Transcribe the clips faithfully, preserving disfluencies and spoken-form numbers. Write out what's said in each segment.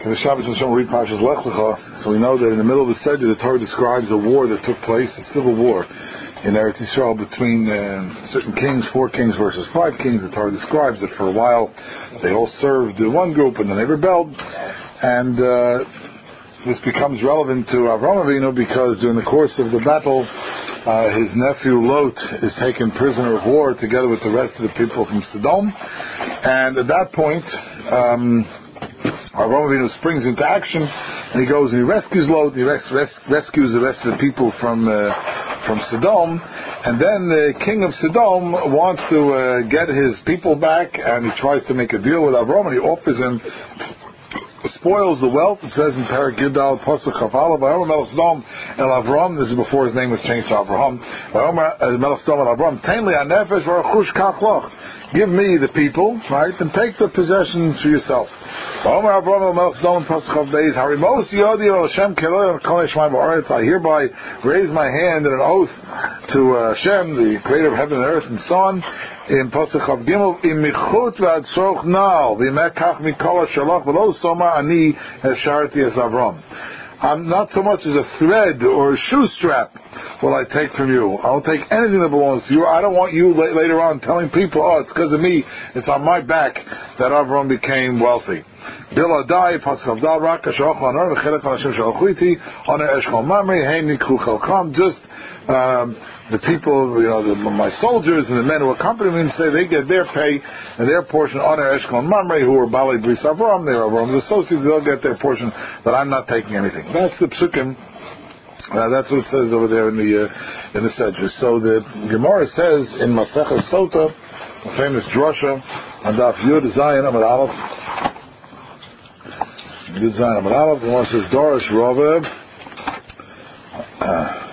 For the Shabbos Hashem read Parshas Lech Lecha, so we know that in the middle of the Seder, the Torah describes a war that took place, a civil war in Eretz Yisrael between uh, certain kings, four kings versus five kings. The Torah describes that for a while they all served one group and then they rebelled. And uh, this becomes relevant to Avraham Avinu because during the course of the battle, uh, his nephew Lot is taken prisoner of war together with the rest of the people from Sodom. And at that point, um, Avraham Avinu springs into action, and he goes and he rescues Lot. He res- res- rescues the rest of the people from uh, from Sodom, and then the king of Sodom wants to uh, get his people back, and he tries to make a deal with Avraham, and he offers him spoils the wealth. It says in Parak Yudal Pasuk Chavala, Vayom Melech Sodom El Avram. This is before his name was changed to Avraham. Vayom Melech Sodom El Avram. Tainli Anefesh V'Achush Kachloch. Give me the people, right, and take the possessions for yourself. Vayom Avraham El Melech Sodom Pasuk Chav Beis Harimos Yodi El Hashem Kelei Kol Yishmai Ba'aretz. I hereby raise my hand in an oath to uh, Hashem, the Creator of heaven and earth, and so on. In Pasuk Chav Gimel, Im Michut V'Adzroch Nal V'Yimekach Mikol HaShalach V'Lo Soma Ani Esharti Es Avram. I'm not so much as a thread or a shoe strap will I take from you. I'll take anything that belongs to you. I don't want you la- later on telling people, oh, it's because of me, it's on my back that Avram became wealthy. Biladai Pasuk Chav Dal Rak HaShalach L'Anor V'Chelek HaShem Shalchuiti Oner Eshkol Mamri Hein Nikhu Chalkam. Just um, the people, you know, the, my soldiers and the men who accompany me, say they get their pay and their portion on their Eshkol Mamre, who are Bali Bris Avram, they're Avram's associates, they'll get their portion, but I'm not taking anything. That's the psukim. Uh, that's what it says over there in the uh, in the Sedra. So the Gemara says in Masechah Sota, a famous drasha, on Daf Yud Zayin Amud Aleph, Yud Zayin Amud Aleph, the Gemara says Dorish Rova. Uh,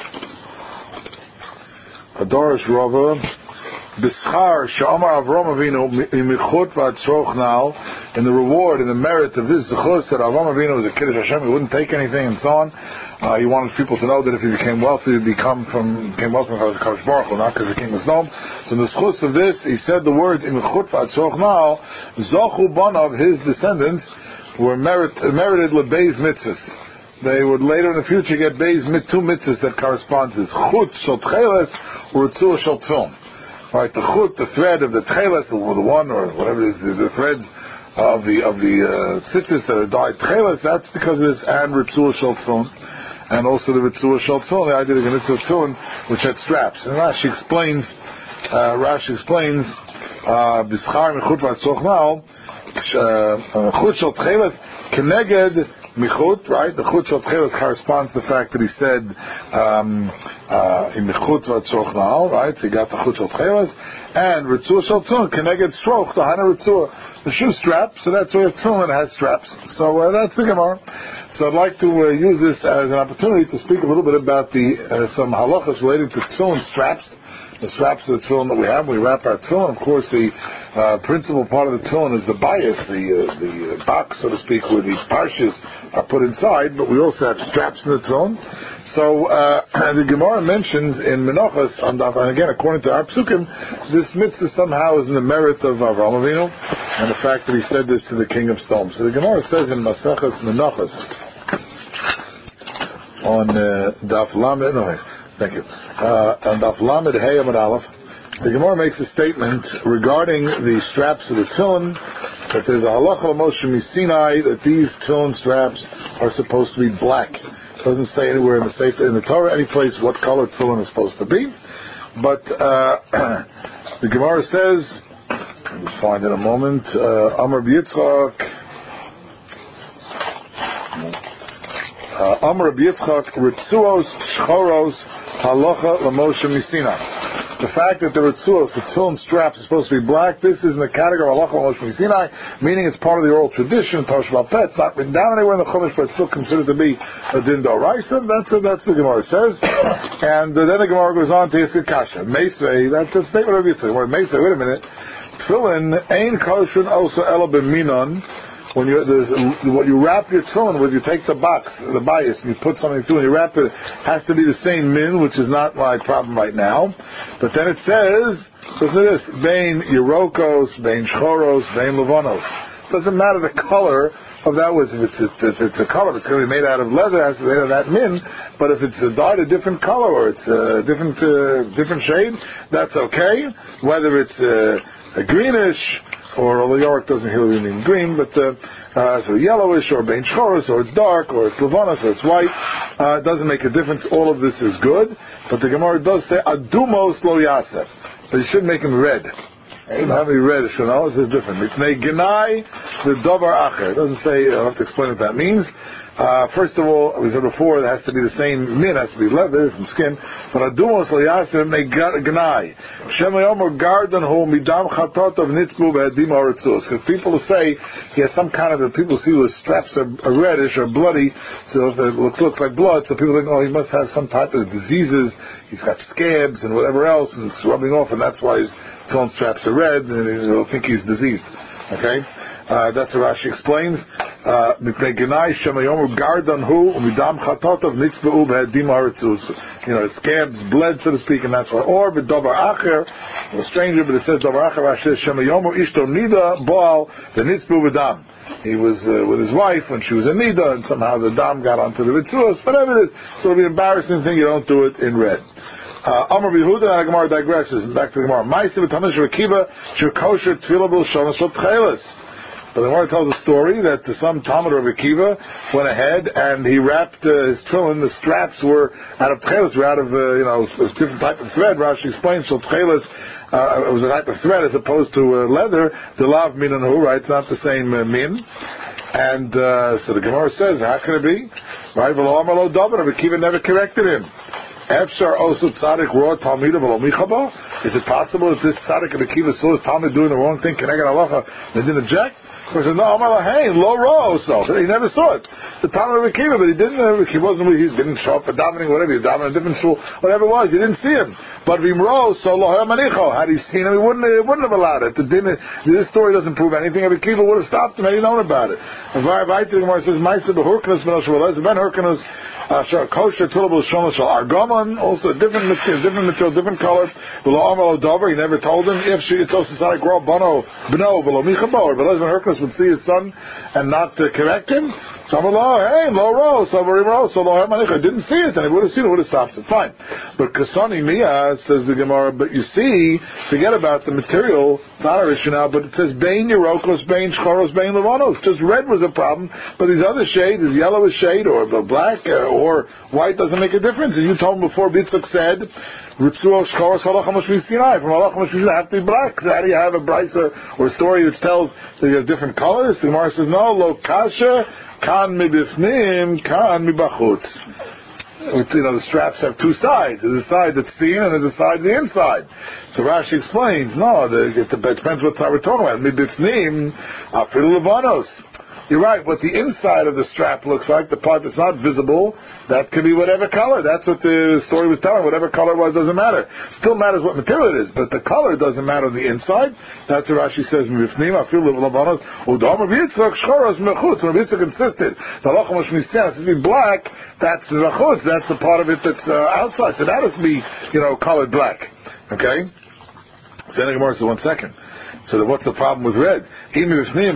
Adorish Rava, B'schar Sha'amar Avraham Avinu Imichut V'Atzroch Nal, in the reward and the merit of this zechus that Avraham Avinu was a Kiddush Hashem, he wouldn't take anything and so on. Uh, he wanted people to know that if he became wealthy, he would become from became wealthy from Kadosh Baruch Hu, not because the king was known. So in the zechus of this, he said the words Imichut V'Atzroch Nal, Zochu Banav, his descendants were merit, merited lebeis mitzvahs. They would later in the future get beis mit two mitzvahs that correspond to this. Chut shel tcheles or tzur shel tefillin. Right, the chut, the thread of the tcheles, or the one or whatever it is, the, the threads of the of the uh, tzitzis that are dyed tcheles. That's because of this, and ritzur shel tefillin, and also the ritzur shel tefillin, the idea of the ritzur tefillin, which had straps. And Rashi explains, uh, Rashi explains, b'schar mechut v'atzroch nal, chut shel tcheles keneged Michut, right? The chut shel tcheles corresponds to the fact that he said um, uh, in Michut v'atzroch nal, right? So he got the chut shel tcheles, and ritzur shel tefillin keneged stroch the hana ritzur, the shoe strap. So that's where tefillin has straps. So uh, that's the Gemara. So I'd like to uh, use this as an opportunity to speak a little bit about the uh, some halachas related to tefillin straps. The straps of the tefillin that we have, we wrap our tefillin. Of course, the uh, principal part of the tefillin is the bias, the uh, the uh, box, so to speak, where the parshas are put inside. But we also have straps in the tefillin. So uh, the Gemara mentions in Menachos, and again, according to our psukim, this mitzvah somehow is in the merit of Avraham Avinu, and the fact that he said this to the king of Sodom. So the Gemara says in Masechos Menachos on uh, Daf Lamed. No, Thank you. Uh, and Daf Lamed Hey Amud Aleph, the Gemara makes a statement regarding the straps of the tefillin, that there's a halacha Moshe Misinai that these tefillin straps are supposed to be black. It doesn't say anywhere in the Sefer, in the Torah, any place what color tefillin is supposed to be. But uh, the Gemara says, let's find in a moment, uh, Amar B'Yitzchak, uh, Amar B'Yitzchak, Ritzuos Shchoros Halacha LaMoshe Misinai. The fact that the Ritzuos, the tefillin straps, are supposed to be black, this is in the category of Halacha LaMoshe Misinai, meaning it's part of the oral tradition, Tosh Valpeh. It's not written down anywhere in the Chumash, but it's still considered to be a din d'oraisa. That's what that's the Gemara says. And uh, then the Gemara goes on to Yisik Kasha. Meisvei, that's a statement of Yitzchak. Meisvei, wait a minute. Tefillin, ein koshin also ela b'minon. When you what you wrap your tefillin with, you take the box, the bias, and you put something through, and you wrap it. Has to be the same min, which is not my problem right now. But then it says, listen to this: bein yerokos, bein shchoros, bein levonos. Doesn't matter the color of that was if it's a, if it's a color, if it's going to be made out of leather, it has to be made out of that min. But if it's dyed a different color or it's a different uh, different shade, that's okay. Whether it's uh, a greenish, or although York doesn't really mean green, but uh, uh, so yellowish or bein shchoros, or it's dark, or it's levanos, or it's white, uh, it doesn't make a difference. All of this is good. But the Gemara does say adumos lo yasef, but you shouldn't make him red. You don't have any reddish, you know, this is different. Mitnei genai the davar acher. It doesn't say, I'll have to explain what that means. Uh, first of all, we said before, it has to be the same min, it has to be leather from skin. But adumos lo yasef mitnei genai. Shem yomer garden ho midam chatot of nitzbu be'edim ha'retzus. Because people say he has some kind of, people see his straps are, are reddish or bloody, so if it looks, looks like blood, so people think, oh, he must have some type of diseases, he's got scabs and whatever else, and it's rubbing off, and that's why his tone straps are red, and they'll think he's diseased. Okay? Uh, that's what Rashi explains. Mipnei genai shemayomu gardan hu umidam chatotov nitzbeu be'edim ha'retzus. You know, scabs bled, so to speak, and that's why. Or b'davar acher, a stranger, but it says davar acher. Rashi says shemayomu ishto nida boal v'nitzbeu b'dam. He was uh, with his wife when she was in nida, and somehow the dam got onto the ritzus. Whatever it is, so it'll be an embarrassing thing. You don't do it in red. Amar Behuda, and the Gemara digresses. Back to the Gemara. Ma'aseh b'tamish Rekiva shekosher tefillah b'lshon shel tcheles. But the Gemara tells a story that some Talmud of Akiva went ahead and he wrapped uh, his tefillin. The straps were out of tcheles, were out of uh, you know a different type of thread. Rashi explains so tcheles uh, it was a type of thread as opposed to uh, leather. The lav minanhu, right? It's not the same uh, min. And uh, so the Gemara says, how can it be? Right? V'lo amar lo davar. Akiva never corrected him. Efshar also tzaddik raw talmidah v'lo michabo. Is it possible that this tzaddik of Akiva saw his talmid doing the wrong thing? Can I get halacha? They didn't object. He said, no, Amar Lahain, lo raw also. He never saw it. The talmid of Akiva, but he didn't. Uh, he wasn't. He didn't show up for davening, whatever. He was davening in a different shul, whatever it was. He didn't see him. But v'im raw, so lo manicho. Had he seen him, he wouldn't. He wouldn't have allowed it. The dinner, this story doesn't prove anything. If Akiva would have stopped him, had he known about it. And Vayavayt the Gemara says, Ma'aseh b'hurkanos ben Oshavalez ben hurkanos. Shar kosher tulabul shon shal argamon, also different material, different material, different color. Below Amar Dover, he never told him. If she, it's also like raw bono bno below michabo, or Velez ben Hercules would see his son and not uh, correct him. So I'm like, hey, low row, so very row, so low I didn't see it, and he would have seen it, would have stopped it. Fine. But Kasani Mia says the Gemara, but you see, forget about the material, not a issue now, but it says Bain Yerokos, Bain Shchoros, Bain Levanos. Just red was a problem, but these other shades, this yellowish shade, or black, uh, or white doesn't make a difference. And you told me before, Bitzuk said, Ritzuo Shchoros Halach HaMoshmi Sinai. From Halach HaMoshmi Sinai, have to be black. So how do you have a brisa or a story which tells that you have different colors? The Gemara says, no, lo kasha, kan mibifnim, kan mibachutz. You know, the straps have two sides. There's a side that's seen and there's a side the inside. So Rashi explains, no, the, it depends what side we're talking about. Mibifnim, afilu levanos. You're right, what the inside of the strap looks like, the part that's not visible, that could be whatever color. That's what the story was telling. Whatever color it was doesn't matter. Still matters what material it is, but the color doesn't matter on the inside. That's what Rashi says, Mifnim, Afil Levanos, Udam Yitzchak, Shchoros, Mechutz. When Yitzchak insisted, the Halach HaMoshmi Sinai has to be black, that's the Mechutz, that's the part of it that's uh, outside. So that has to be, you know, colored black. Okay? So then the Gemara says, one second. So then what's the problem with red? If it's the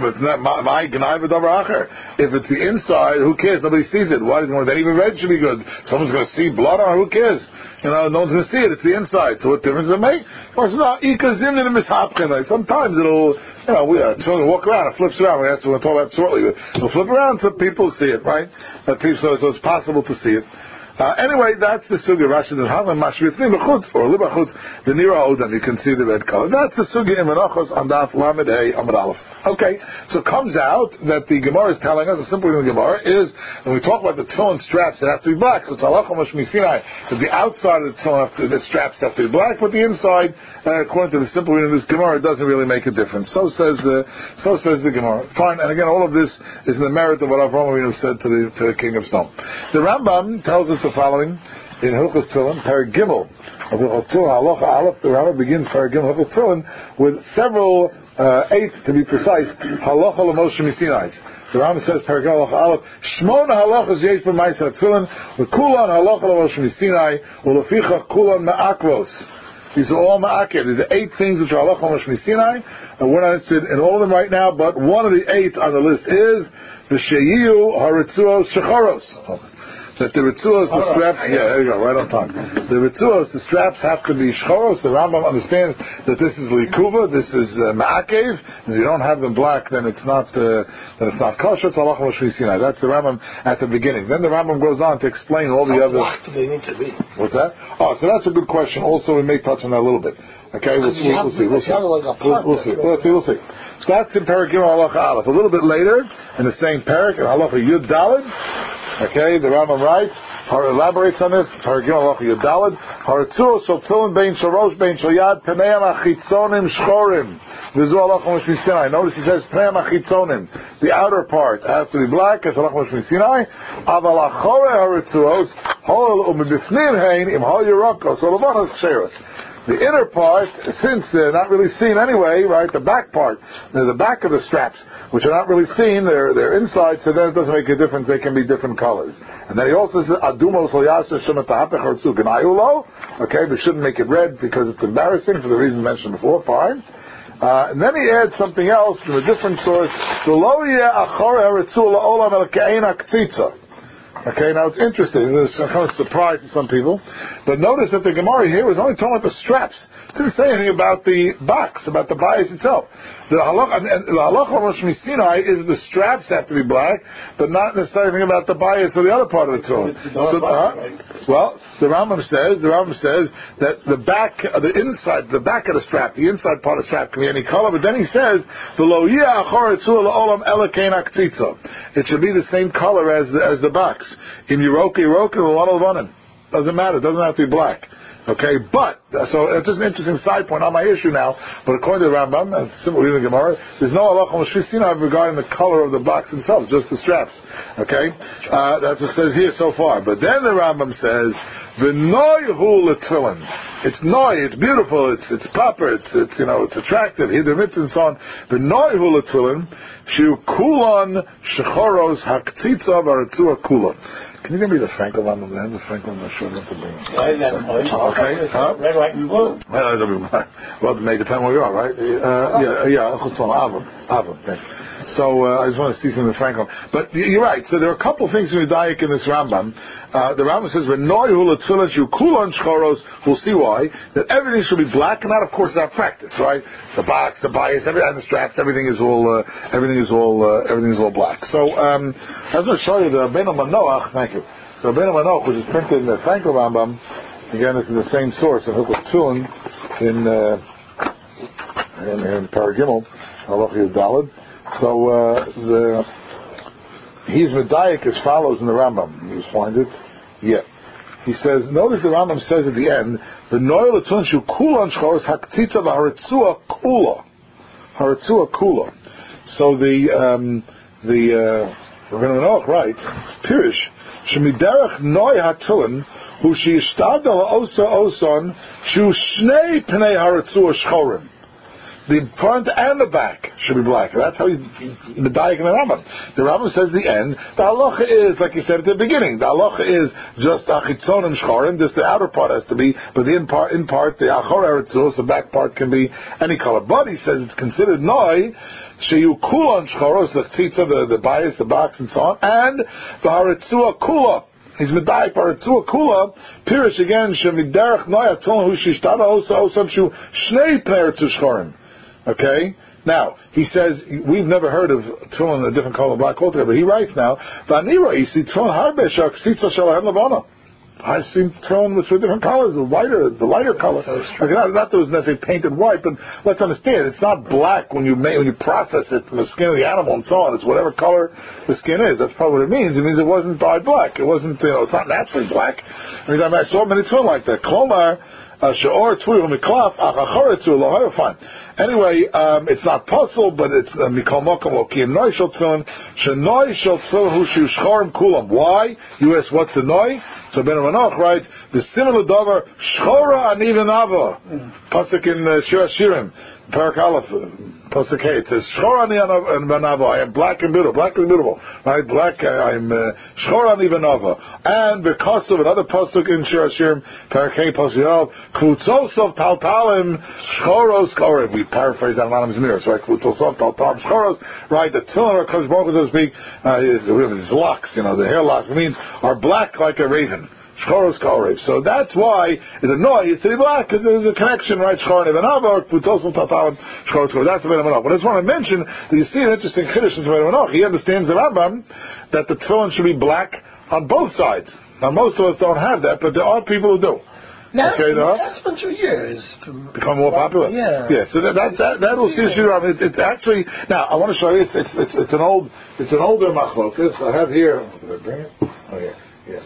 inside, who cares? Nobody sees it. Why does then even red should be good? Someone's going to see blood on it, who cares? You know, no one's going to see it. It's the inside. So what difference does it make? Sometimes it'll, you know, we uh, walk around, it flips around. That's what we'll talk about shortly. It'll flip around so people see it, right? That people, so, so it's possible to see it. Uh, anyway, that's the sugi. Rashi doesn't have a mashvifnim b'chutz or libachutz the nira odam. You can see the red color. That's the sugi in menachos on daf lamed hey amud aleph. Okay, so it comes out that the Gemara is telling us, a simple thing the Gemara is, when we talk about the tefillin straps, it have to be black. So it's halacha mashmi sinai that the outside of the tefillin, have to, the straps have to be black, but the inside, uh, according to the simple reading of this Gemara, it doesn't really make a difference. So says the so says the Gemara. Fine, and again, all of this is in the merit of what Avraham Avinu said to the, to the king of Stone. The Rambam tells us the following in Hilchos Tefillin, Perek Gimel of Hilchos Tefillin, Halacha Aleph. The Rambam begins Perek Gimel Hilchos Tefillin with several. Uh, eight, to be precise, halacha l'Moshe Misinai. The Rambam says, Perek halacha aleph, shmona halachas yesh b'ma'aser tefillin, v'kulan halacha l'Moshe Misinai, u'leficha kulan ma'akvos. These are all ma'akev. These are eight things which are halacha Sinai, and we're not interested in all of them right now, but one of the eight on the list is the sheyiu haritzuos shecharos. That the ritzuos, the straps, yeah, there you go, right on time. The ritzuos, the straps have to be shchoros. The Rambam understands that this is likuva, this is uh, ma'akev, and if you don't have them black, then it's not, uh, then it's not kosher. It's halacha Moshe Sinai. That's the Rambam at the beginning. Then the Rambam goes on to explain all the How other. black do they need to be? What's that? Oh, so that's a good question. Also, we may touch on that a little bit. Okay, we'll, we'll, we'll see. We'll see. We'll, we'll see. We'll see. We'll see. So that's in Parak Gimel Halacha Aleph. A little bit later, in the same Parak, in Halacha Yud Daled. Okay, the Rambam writes, Har elaborates on this. Parak Gimel Halacha Yud Daled. Haritzuos shel tefillin bein shalosh bein shel yad pnei achitzonim shchorim. V'zu halacha Moshe Sinai. Notice he says pnei achitzonim. The outer part has to be black. As halacha Moshe Sinai. Aval achore haritzuos hol umibifnim hein im hol yerokos so levanos ksheros. The inner part, since they're not really seen anyway, right? The back part, the back of the straps, which are not really seen, they're they're inside, so then it doesn't make a difference. They can be different colors. And then he also says, "Adumos loyasa shematahapech hartzu ganayulo." Okay, we shouldn't make it red because it's embarrassing for the reasons mentioned before. Fine. Uh, and then he adds something else from a different source. The lo yeh achor haritzu la'olam el ke'ein haktzitza. Okay, now it's interesting. There's some kind of surprise to some people. But notice that the Gemara here was only talking about the straps. It didn't say anything about the box, about the bias itself. The halacha, and the halacha of Moshe Sinai is the straps have to be black, but not necessarily anything about the bias or the other part of the Torah. So, uh, well, the Rambam says, the Rambam says that the back, the inside, the back of the strap, the inside part of the strap can be any color, but then he says, the lo yeh achor etzul la'olam elikein haktzitza. It should be the same color as the, as the box. In Yeroka, Yeroka, Levana, Levanim. Doesn't matter. It doesn't have to be black. Okay, but, so it's just an interesting side point on my issue now, but according to the Rambam, and simply in the Gemara, there's no halacha Moshe Sinai regarding the color of the box itself, just the straps. Okay? Uh, that's what it says here so far. But then the Rambam says, V'noi hu l'tfilin. It's noi, it's beautiful, it's it's proper, it's, it's you know, it's attractive, hidden mitzvah and so on. V'noi hu l'tfilin, shiu kulon shechoros haktzitza v'aratzua kulon. Can you give me the Frankel on the land? The Frankel on the show, not the bring. Okay, huh? Red, white, and blue. Well, it may depend where you are, right? Uh, yeah, yeah, Avon, Avon, thanks. So uh, I just want to see some of the Frankel. But you're right. So there are a couple of things in Yudayik in this Rambam. Uh, the Rambam says, we'll see why, that everything should be black, and that, of course, is our practice, right? The box, the bias, everything, the straps, everything is all, uh, everything is all, uh, everything is all black. So um, I was going to show you the Rabbeinu Manoach. Thank you. The Rabbeinu Manoach, which is printed in the Frankel Rambam. Again, this is the same source of Hilchos Tefillin in uh, in, in Parak Gimel, Halacha Yud Daled. So uh, the he's medayik as follows in the Rambam. You find it? Yeah. He says, notice the Rambam says at the end, the noel etzun shu kulon shchoros haktitza v'haritzua kula. Haritzua kula. So the um, the uh, Rabbeinu Manoach writes, Pirish, shemiderech noi hatulin hu sheishtad osa oson shu shnei pnei haritzua shchorim. The front and the back should be black. That's how he's medayik in the Rambam. The Rambam says at the end, the halacha is, like he said at the beginning, the halacha is just achitzonim shchorim, just the outer part has to be, but the in part, in part the achor haritzua, the back part can be any color. But he says it's considered noi, sheyu kulon shchoros, the tzitza, the, the bias, the box, and so on, and the haritzua kula. He's medayik haritzua kula. Pirish again, shemiderech noi atol hu shishtada osa osam shu shnei pnei haritzua shchorim. Okay? Now, he says, we've never heard of tefillin a different color black altogether, but he writes now, V'anira, you see tefillin harbe shaktzitza shalahem levana. I've seen tefillin which were different colors, the lighter, the lighter color. Okay, not, not that it was necessarily painted white, but let's understand, it's not black when you make, when you process it from the skin of the animal and so on. It's whatever color the skin is. That's probably what it means. It means it wasn't dyed black. It wasn't, you know, it's not naturally black. I mean, I saw many tefillin like that. Klomar, she'or tefillin miklaf, achachor etzul lohoyer, fine. Anyway, um, it's not possible, but it's mikol mokom lokim noi shel tefillin shenoi shel tefillin hu shu shchorim kulam. Why? You ask, what's the noi? So Rabbeinu Manoach writes, the similar davar shchora aniv ava pasuk in uh, Shir Hashirim. Parak Aleph, Pasuk Hey, it says, Shchor ani and Vanava, I am black and beautiful, black and beautiful, right? Black, I'm Shchor ani Vanava. And because of another Pasuk in Shir Hashirim, Parak Hey, Pasuk Yov, Klutzosov Taltalim, Shchoros Korim. We paraphrase that in Anonymous Mirrors, right? Klutzosov Taltalim, Shchoros, right? The Tzion, Kosh Baruch, so to speak, uh, his locks, you know, the hair locks, I mean, are black like a raven. Shchoros Korev. So that's why it's a noise to be black, because there's a connection, right? Shchor Nevanava, Putosel Tatalim, Shchoros Korev. That's the way to know. But I just want to mention that you see an interesting Kiddush in the way to He understands the Rambam that the tefillin should be black on both sides. Now, most of us don't have that, but there are people who do. Now, okay, no? that's been two years. Become more popular? Yeah. Yeah, so that that, that, that will see you. I mean, it's actually, now, I want to show you, it's, it's, it's, it's an old, it's an older machlokas. I have here, did I bring it? Oh, yeah, yeah.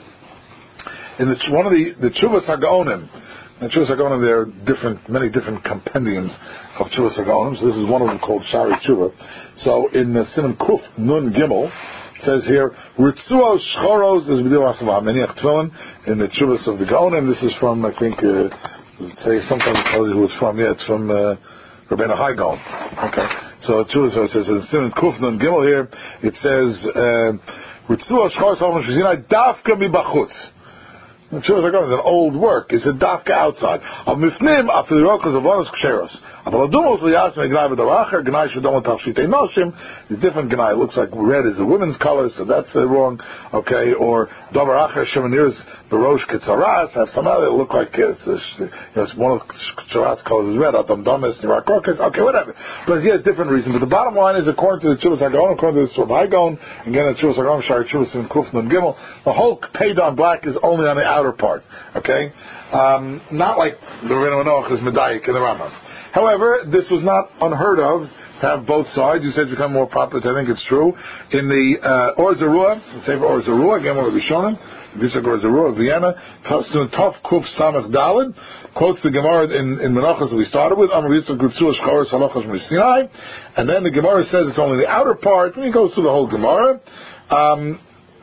In the, one of the the Tshuvas Hagaonim, the Tshuvas Hagaonim, there are different, many different compendiums of Tshuvas Hagaonim. So this is one of them called Shari Tshuva. So in the Siman Kuf Nun Gimel, it says here, Ritzuos Shchoros, there's B'dil Asavah Meniach Tefillin in the Tshuvas of the Gaonim. This is from, I think, uh, say sometimes it tells you who it's from. Yeah, it's from uh, Rabbeinu Hai Gaon. Okay. So Tshuvas, so it says in Siman Kuf Nun Gimel here, it says Ritzuos Shchoros Shchoros Dafka Mi Bachutz. The Tshuvas Hagaonim is an old work. It's a dafka outside. Av mifnim afilirokas avonos ksheros. Avalodumos liyasme gnai v'daracher gnai shadom tafshitei noshim. The different gnai. It looks like red is a women's color, so that's uh, wrong. Okay, or daracher shemanirs berosh ketzaras. Have some other that look like it's, uh, you know, it's one of ketzaras colors is red. Adam damis nirakorkas. Okay, whatever. But he has different reasons. But the bottom line is, according to the Tshuvas Hagaonim, according to the Sov Hagaon, again the Tshuvas Hagaonim, Shari Tshuvas in Kuf Nun Gimel, the whole paid on black is only on the outer part, okay? Um, not like the Rebbeinu Manoach is Medayik in the Rambam. However, this was not unheard of to have both sides. You said it's become more popular. I think it's true. In the uh, Or Zarua, the Sefer Or Zarua, again, what we'll be showing, Visag Or Zarua, Vienna, Tov Kuf Samach Dalid, quotes the Gemara in, in Menachos that we started with, Amar Yitzchak Grutzua Shchoros Halachos Sinai, and then the Gemara says it's only the outer part, and he goes through the whole Gemara. Um,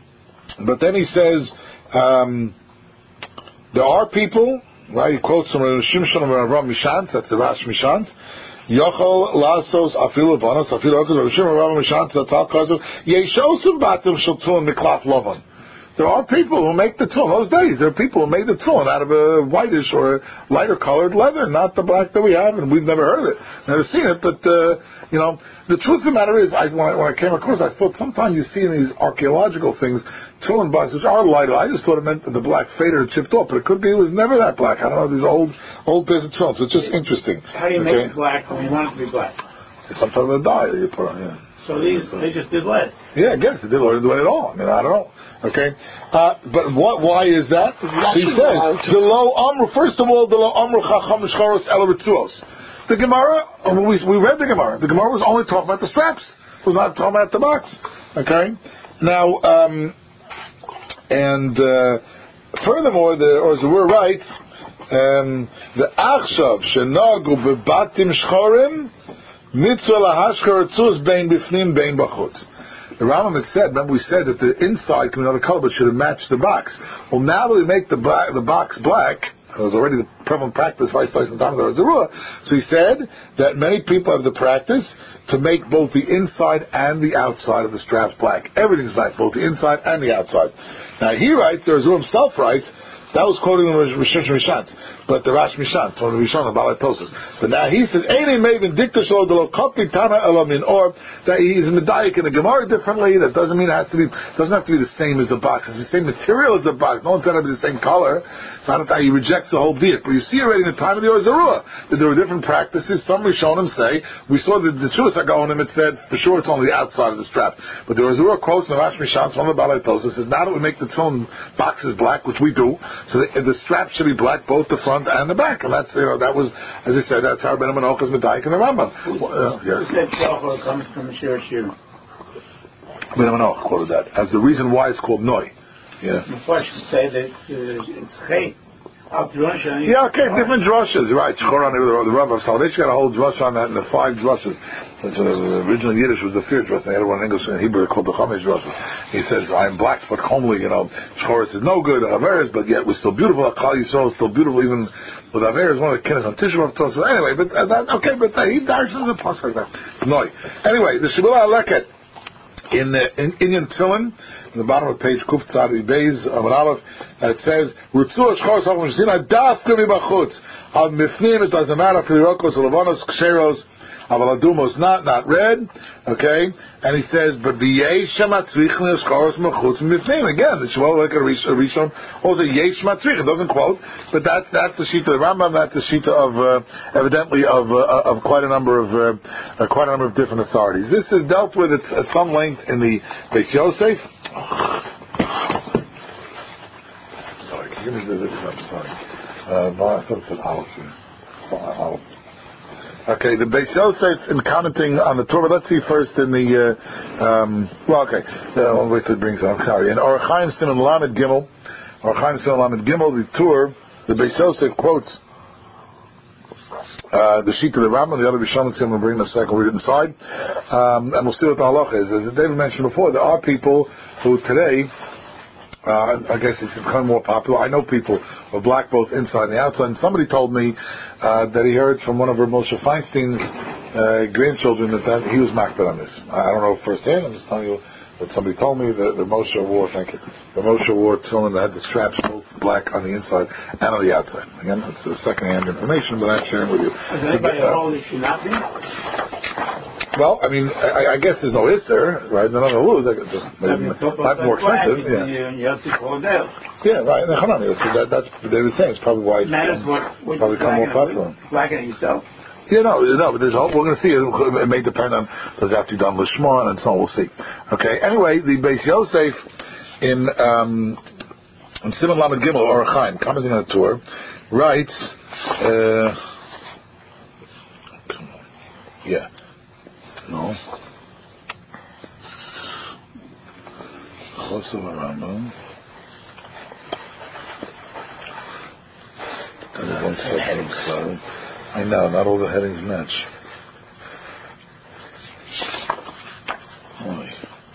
but then he says, um, there are people, right? He quotes from Shimshon and Rav Mishant, that's the Rash Mishant. Yochol lasos afilu banos afilu okas Rav Shimon Rav Mishant zatal kazu yeshosim batim shel tefillin miklaf lovan. There are people who make the tefillin. Those days, there are people who make the tefillin out of a whitish or a lighter colored leather, not the black that we have, and we've never heard of it, never seen it. But uh, you know, the truth of the matter is, I, when, I, when I came across, I thought sometimes you see in these archaeological things tefillin bugs which are lighter. I just thought it meant that the black faded or chipped off, but it could be it was never that black. I don't know, these old old pairs of tefillin. So it's just interesting. How do you okay? make it black when you want it to be black? Sometimes a dye that you put on. Yeah. So these they just did less. Yeah, I guess they did or didn't do it at all. I mean, I don't know. Okay, uh, but what? Why is that? So he says the low amru. First of all, the low amru chacham shcharos el ritzuos. The Gemara, we we read the Gemara. The Gemara was only talking about the straps. It was not talking about the box. Okay. Now, um, and uh, furthermore, the or as we're right, um, the achshav shenagu bebatim shchorim mitzvah lahashkar ritzuos bein bifnim bein bachutz. The Rambam had said, remember we said that the inside can be another color, but should have matched the box. Well, now that we make the black, the box black, it was already the prevalent practice, vice versa, in time of the Zarua. So he said that many people have the practice to make both the inside and the outside of the straps black. Everything's black, both the inside and the outside. Now he writes, the Zarua himself writes, that was quoting the Rosh Mishant, but the Rash Mishant, from the Rishon of Balatosis. But now he says, Eini Maven Dikta Sholo Delo Kopi Tana Elamin, or that he's medayik in the Gemara differently. That doesn't mean it has to be, doesn't have to be the same as the box. It's the same material as the box. No one's got to be the same color. So I don't know, he rejects the whole diet. But you see already in the time of the Ozarua that there were different practices. Some Rishonim say, we saw the, the Tshuvas Hagaonim, it said, for sure it's only the outside of the strap. But the Ozarua quotes in the Rash Mishant from the Balatosis says, now that we make the tefillin boxes black, which we do, so the, the strap should be black, both the front and the back. And that's, you know, that was, as I said, that's how Rebbeinu Manoach is medayik in the Rambam. Uh, yeah. Who said Shachor comes from Shir Hashirim? Rebbeinu Manoach quoted that as the reason why it's called Noi. Yeah. The first say that it's, uh, it's Chay. Yeah, okay, different drushes, right? Shchoran, the, the Rav of Salvation got a whole drush on that, and the five drushes. So the original Yiddish was the fear drush, and the other one in English and Hebrew called the Chamesh drush. He says, I am black but homely, you know. Shchoris is no good, Haveris, but yet we're still beautiful. Akal Yisrael is still beautiful, even Well, the Aver is one of the kinnis on Tisha B'Av talks about. Anyway, but uh, that, okay, but uh, he dashes the pasuk like that. No. Anyway, the Shibboleth Aleket in the in Indian Tefillin, in the bottom of page Kuf Tzadi Beis Amar Aleph, it says, "Rutzu Shchor Sachom Shina Daf Kumi Bachutz Al Mifnim." It doesn't matter if Pirokos Lavanos Ksheros. Avaladumos not not red, okay, and he says, but the Yesha Matzrich Neschores Mechutz Mifnim. Again, the Shmuel like a Rishon also Yesh Matzrich. It doesn't quote, but that's that's the shita of the Rambam. That's the shita of uh, evidently of uh, of quite a number of uh, uh, quite a number of different authorities. This is dealt with at, at some length in the Beis Yosef. Sorry, can you give me this? I'm sorry. Uh, I thought it said Aleph. Aleph. Okay, the Beis Yosef in commenting on the Torah. Let's see first in the uh, um, well, okay. Uh, I'll wait till it brings it up. Sorry. In Orach Chaim Siman Lamed Gimel, Orach Chaim Siman Lamed Gimel, the Torah, the Beis Yosef quotes uh, the sheet of the Rambam. The other Rishonim we'll bring in a second. We'll read it inside, um, and we'll see what the halacha is. As David mentioned before, there are people who today. Uh, I guess it's become more popular. I know people who are black both inside and the outside. And somebody told me uh, that he heard from one of Moshe Feinstein's uh, grandchildren that, that he was makbid on this. I don't know firsthand. I'm just telling you what somebody told me. That the Moshe wore, thank you, the Moshe wore tefillin that had the straps both black on the inside and on the outside. Again, it's a second-hand information, but I'm sharing with you. Is anybody uh, hold it should not be? Well, I mean, I, I guess there's no isser, right? None of the rules. Like just maybe might be more expensive. Yeah. You, you have to call it out. Yeah, right. No, so that, that's what they were saying. It's probably why it's matters what, what probably become more popular. Flagging yourself. Yeah, no, no. But there's hope. We're going to see. It, it may depend on does it have to be done lishma and so on. We'll see. Okay. Anyway, the Beis Yosef in um, in Siman Lamed Gimel or Chaim commenting on the Torah writes. Uh, come on. Yeah. No. Chosav Rambam. One second, so I know not all the headings match. Oh.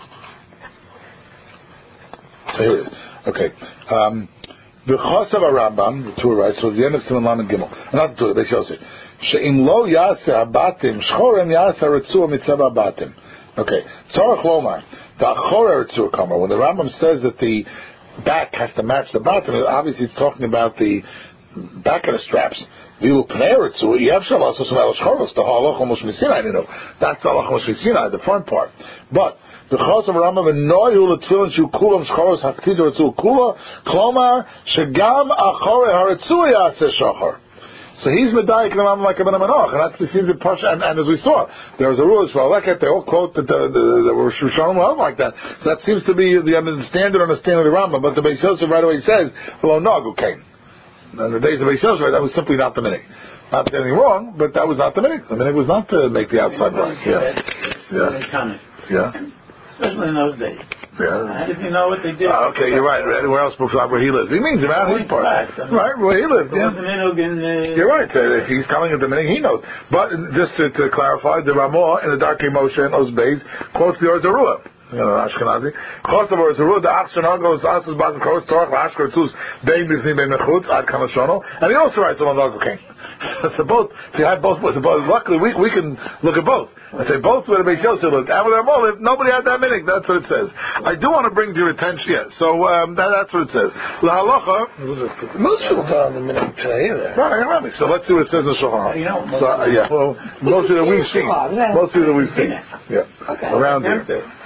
Here it is. Okay. Um, the Chosav Rambam, the Torah writes, so the end of Siman Lamed Gimel, not the Torah, Beis Yosef. She'im lo yaseh abatim shchorem yaseh retzua mitzvah abatim. Okay. Tzarach lomar the achora retzua kamar. When the Rambam says that the back has to match the bottom, obviously it's talking about the back of the straps. Vilu pnei retzua yevshel also smell shchoros the halacha moshe misinai. You know that's the halacha moshe misinai, the front part. But the chos of Rambam v'noyu l'tfilin shu kulam shchoros haktiz retzua kula klomar shegam achore haretzua yaseh shachar. So he's medayik the Rambam like a ben Manoach, and that's the seems of Pasha. And, and as we saw, there was a rule as well. Like they all quote that the the Rishonim were like that. So that seems to be the, the standard understanding of the Rambam. But the Beis Yosef right away says, "Well, no, okay." In the days of Beis Yosef, that was simply not the minhag. Not anything wrong, but that was not the minhag. The minhag was not to make the outside black. Yeah, yeah, yeah. Especially in those days. Yeah. How did you know what they did? Uh, okay, you're right. Anywhere else before where he lives. He means around his part. Right, where he lived. Yeah. You're right. Uh, if he's coming at the minute, he knows. But just to, to clarify, the Ramah in the Darkei Moshe and those bays quotes the Orzarua. You know, Ashkenazi. Chosav Orzarua, the Achshon Agos, Asus Bazim Koros, Torach, Ashker, Tzuz, Bein Bifnim, Bein Mechutz, Ad Kamashono. And he also writes on Lago King. So both, so you had both, so both. Luckily, we, we can look at both. I say both where the Beis Yosef lived. And with Ramah lived, nobody had that minhag. That's what it says. I do want to bring to your attention, yeah. So um, that, that's what it says. La halacha. Most people don't have the minhag today either. Right, right. So let's see what it says in the Shulchan Aruch. You know, so uh, yeah. Well, most of that we've seen. Most of that we've seen. Yeah. Okay. Around here.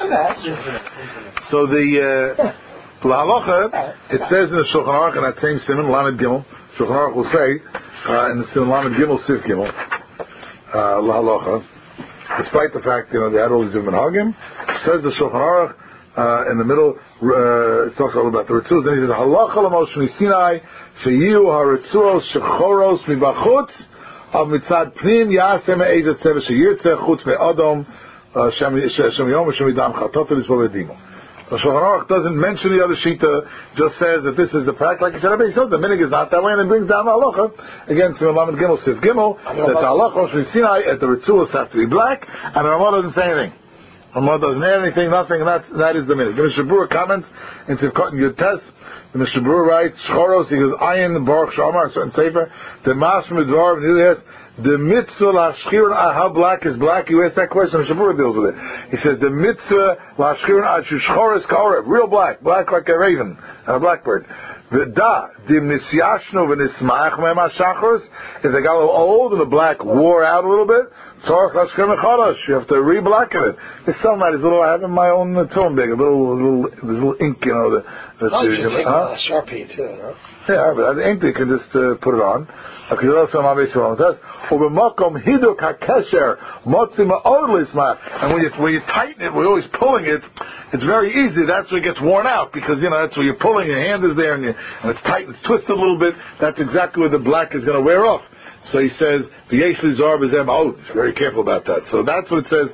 So the uh, La halacha, it says in the Shulchan Aruch in that same Siman Lamed Gimel. Shulchan Aruch will say uh, in the Siman Lamed Gimel Sif Gimel uh, La halacha. Despite the fact, you know, they had all these different minhagim, says the Shulchan Aruch uh, in the middle, uh, it talks all about the Ritzuos, then he says, Halacha l'Moshe Sinai, sheyiu ha-Ritzuos shechoros mibachutz, av mitzad pnim yaseh me'ezet tzeva sheyirtzeh chutz me'adom, shem yom v'shem idam chatotel isbo v'edimo. The Shulchan Aruch doesn't mention the other shita, just says that this is the practice. Like you said, so the minhag is not that way, and it brings down the halacha. Again, to Lamed Gimel Sif Gimel, that the halacha Moshe Sinai at the Ritzuos has to be black, and the Ramah doesn't say anything. Ramah doesn't add anything, nothing, and that's, that is the minute. The Mishnah Berurah comments in Tivkot and Yud-Tes. The Mishnah Berurah writes, Shchoros, he goes, Ayin, Baruch Shamar, a certain sefer, the Mas Midvar, and he says, the mitzvah lashchirun, how black is black? You ask that question, Mishnah Berurah deals with it. He says, the mitzvah lashchirun, shchoros kaorev, real black, black like a raven, and a blackbird. V'da, dim nisyashnu v'nismach me'ema shachros, if they got a little old and the black wore out a little bit, tzorach lashchirun chodosh, you have to re-blacken it. There's some that is little, I have in my own tone big, a little, little, there's a little ink, you know, the, the oh, you can take huh? a Sharpie too, no? Yeah, but the ink, you can just uh, put it on. Okay, also my base on this. Ubemakom hiduk hakesher motzi ma'od lisma. And when you when you tighten it, we're always pulling it. It's very easy. That's where it gets worn out because you know that's where you're pulling. Your hand is there and, you, and it's tight. It's twisted a little bit. That's exactly where the black is going to wear off. So he says the yeshli zarb is out. Very careful about that. So that's what it says.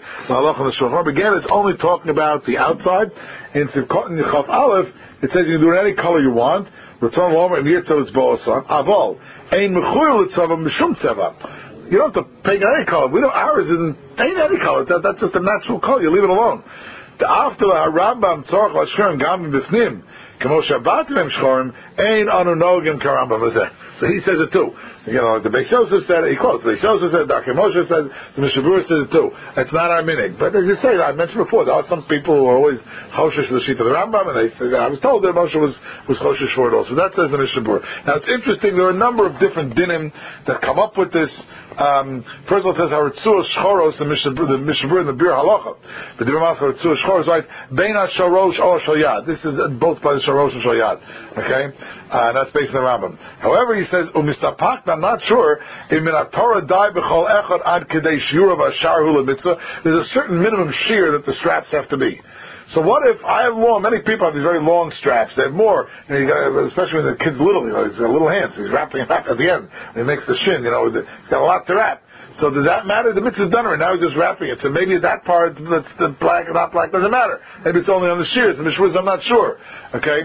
Again, it's only talking about the outside. In Tivkot and Chaf Aleph, it says you can do it any color you want. Return lomer and yirtzel it's bo'asan. Aval ein mechuyel itzavam mishum tzeva. You don't have to paint any color. We don't. Ours isn't ain't any color. That, that's just a natural color. You leave it alone. The after the Rambam tzorach lashchirun gam b'fnim kamo shabatim em shchorim ein anu nogim karambam hazeh. So he says it too. You know, the Beis Yosef said it, he quotes. The Beis Yosef said, Doctor Moshe said, the Mishnah Berurah says it too. It's not our minig. But as you say, I mentioned before, there are some people who are always choshesh the sheet of the Rambam, and they say, I was told that Moshe was, was choshesh for it also. That says the Mishnah Berurah. Now it's interesting, there are a number of different dinim that come up with this. Um, first of all, it says, Haritzuah Shchoros, the Mishnah Berurah and the Bir Halacha. The Dibur Mas Haritzuah Shchoros, right? Beina Sharosh or Shoyad. This is both by the Sharosh and Shoyad. Okay? Uh, that's based on the Rambam. However, he says, Umistapak, I'm not sure, in Torah die b'chol echad ad kedei shiur of ashar hula mitzvah, there's a certain minimum shear that the straps have to be. So what if I have long, many people have these very long straps, they have more, you know, you got, especially when the kid's little, you know, he's got little hands, he's wrapping it up at the end, and he makes the shin, you know, he's got a lot to wrap. So does that matter? The mitzvah's done right now, he's just wrapping it. So maybe that part, that's the black or not black, doesn't matter. Maybe it's only on the shears, the mishwuz, I'm not sure. Okay?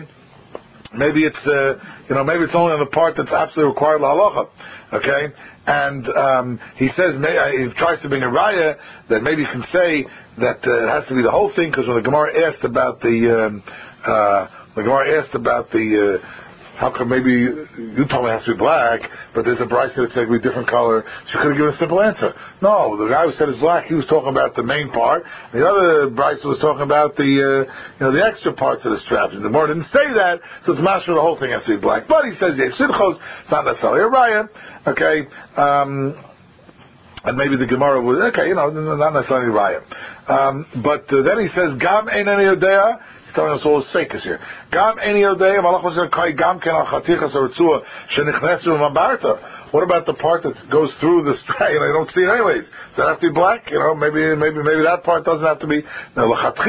Maybe it's, uh, you know, maybe it's only on the part that's absolutely required l'halacha. Okay? And um, he says, may, uh, he tries to bring a raya that maybe you can say that uh, it has to be the whole thing, because when the Gemara asked about the, um, uh, the Gemara asked about the, uh, how come maybe you told me it has to be black, but there's a Bryce that said it could be a different color. She could have given a simple answer. No, the guy who said it's black, he was talking about the main part. The other Bryce was talking about the, uh, you know, the extra parts of the straps. And the Gemara didn't say that, so it's master the whole thing has to be black. But he says, yes, it's not necessarily a raya. Okay, um, and maybe the Gemara would, okay, you know, not necessarily a raya. Um, but uh, then he says, Gam ein ani yodea. Telling us all his fakers here. Gam eni yodei malach was kai gam ken al chatichas harutzua shenichnesu mabarta. What about the part that goes through the strap? You know, you don't see it anyways. Does that have to be black? You know, maybe maybe maybe that part doesn't have to be. Okay,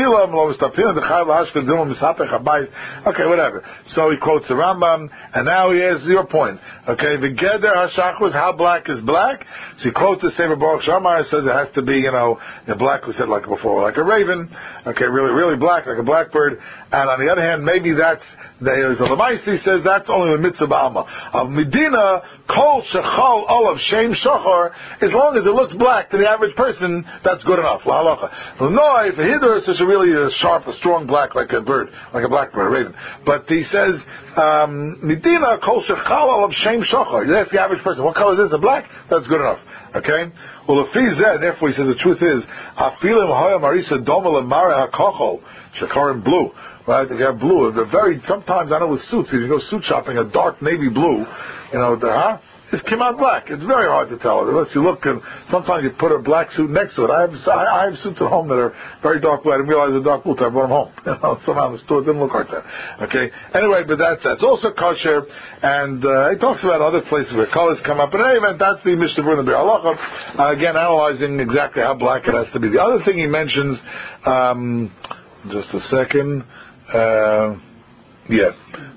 whatever. So he quotes the Rambam, and now he has your point. Okay, the geder hashach was how black is black. So he quotes the Sefer Baruch Shammai, says it has to be, you know, the black we said like before, like a raven. Okay, really really black, like a blackbird. And on the other hand, maybe that's the Lamaisi says that's only the mitzvah b'alma. Of Medina, kol shechal olav shem shachar, as long as it looks black to the average person, that's good enough. La halacha. No, if a hiddur is such a really a sharp, a strong black, like a bird, like a blackbird, a raven. But he says, um, Medina, kol shechal olav shem shachar. You ask the average person, what color is this? A black? That's good enough. Okay? Well, if he's there, therefore he says the truth is, afilim hoya marisa doma lemara hakochol, shakarim blue. Right, they have blue. They're very, sometimes I know with suits, if you go suit shopping, a dark navy blue, you know, the, huh? Just came out black. It's very hard to tell. Unless you look, and sometimes you put a black suit next to it. I have I have suits at home that are very dark blue. I didn't realize they're dark blue until I brought them home. You know, somehow in the store it didn't look like that. Okay. Anyway, but that's that's also kosher, and uh, he talks about other places where colors come up. But in any event, that's the Mishnah Berurah and the Bir Halacha. Uh, again, analyzing exactly how black it has to be. The other thing he mentions, um, just a second. Uh, yeah.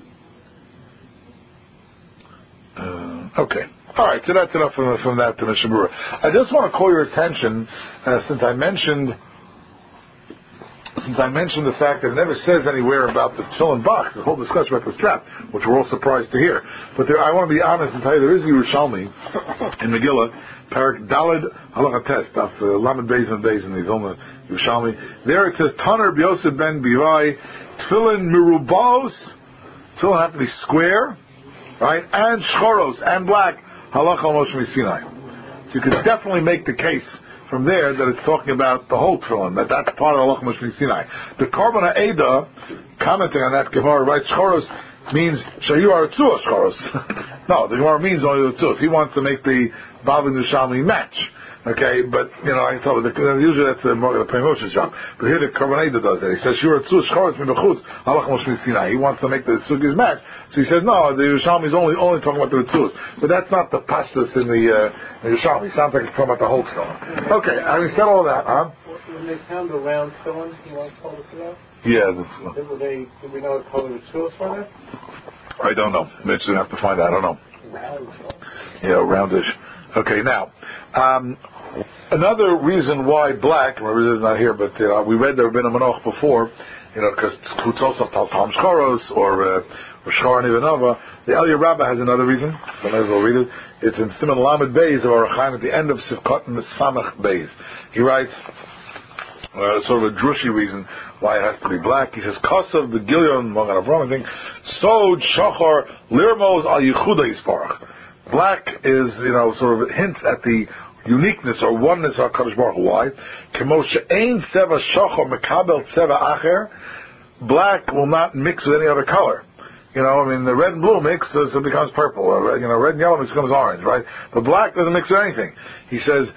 Uh, okay. All right. So that's enough from, from that to Mishnah Berurah. I just want to call your attention, uh, since I mentioned since I mentioned the fact that it never says anywhere about the tefillin box, the whole discussion about the strap, which we're all surprised to hear. But there, I want to be honest and tell you, there is a Yerushalmi in Megillah, Parak Daled Halacha Test, of uh, Lamed Beis and Beis in the Vilna Yerushalmi. There it says, Taner B'Yosef ben Bivai, tefillin mirubos, tefillin have to be square, right, and shchoros, and black, Halacha Moshe Sinai. So you could definitely make the case from there that it's talking about the whole tefillin, that that's part of Halacha Moshe Sinai. The Korban HaEdah, commenting on that Gemara, right, shchoros means shayu aratzuos shchoros. No, the Gemara means only the tzuos. He wants to make the Bavli Nushami match. Okay, but you know, I told you, usually that's the, the Pnei Moshe's job. But here the Korban HaEdah does it. He says shayu aratzuos shchoros min b'chutz Halacha Moshe Sinai. He wants to make the sugis match. So he says no, the Yerushalmi is only only talking about the tzuos. But that's not the pastus in the uh, the Yerushalmi. It sounds like it's talking about the whole tefillin. Okay, having said all that, huh? When they found the round tefillin, you want to tell us about? Yeah. That's, Did, were they, did we know what color the tefillin for that? I don't know. Mitch would have to find out. I don't know. Yeah, roundish. Okay, now, um, another reason why black, remember this is not here, but uh, we read there been a manoch before, you know, because Kutzos of Taltam Shchoros or uh, Shchor Nivanova. The Eliyah Rabbah has another reason, so I might as well read it. It's in Siman Lamed Beis of Arachaim at the end of Sivkot Samach Beis. He writes, Uh, sort of a drushy reason why it has to be black. He says, "Kosav the Gilyon Mogan I think Sod Shachar Lirmos Al Yechuda Yisparach." Black is, you know, sort of hints at the uniqueness or oneness of Kadosh Baruch Hu. Why? Kemoshe Ein Seva Shachar Mekabel Seva Acher. Black will not mix with any other color. You know, I mean, the red and blue mix, so it becomes purple. Or, you know, red and yellow mix becomes orange, right? But black doesn't mix with anything. He says,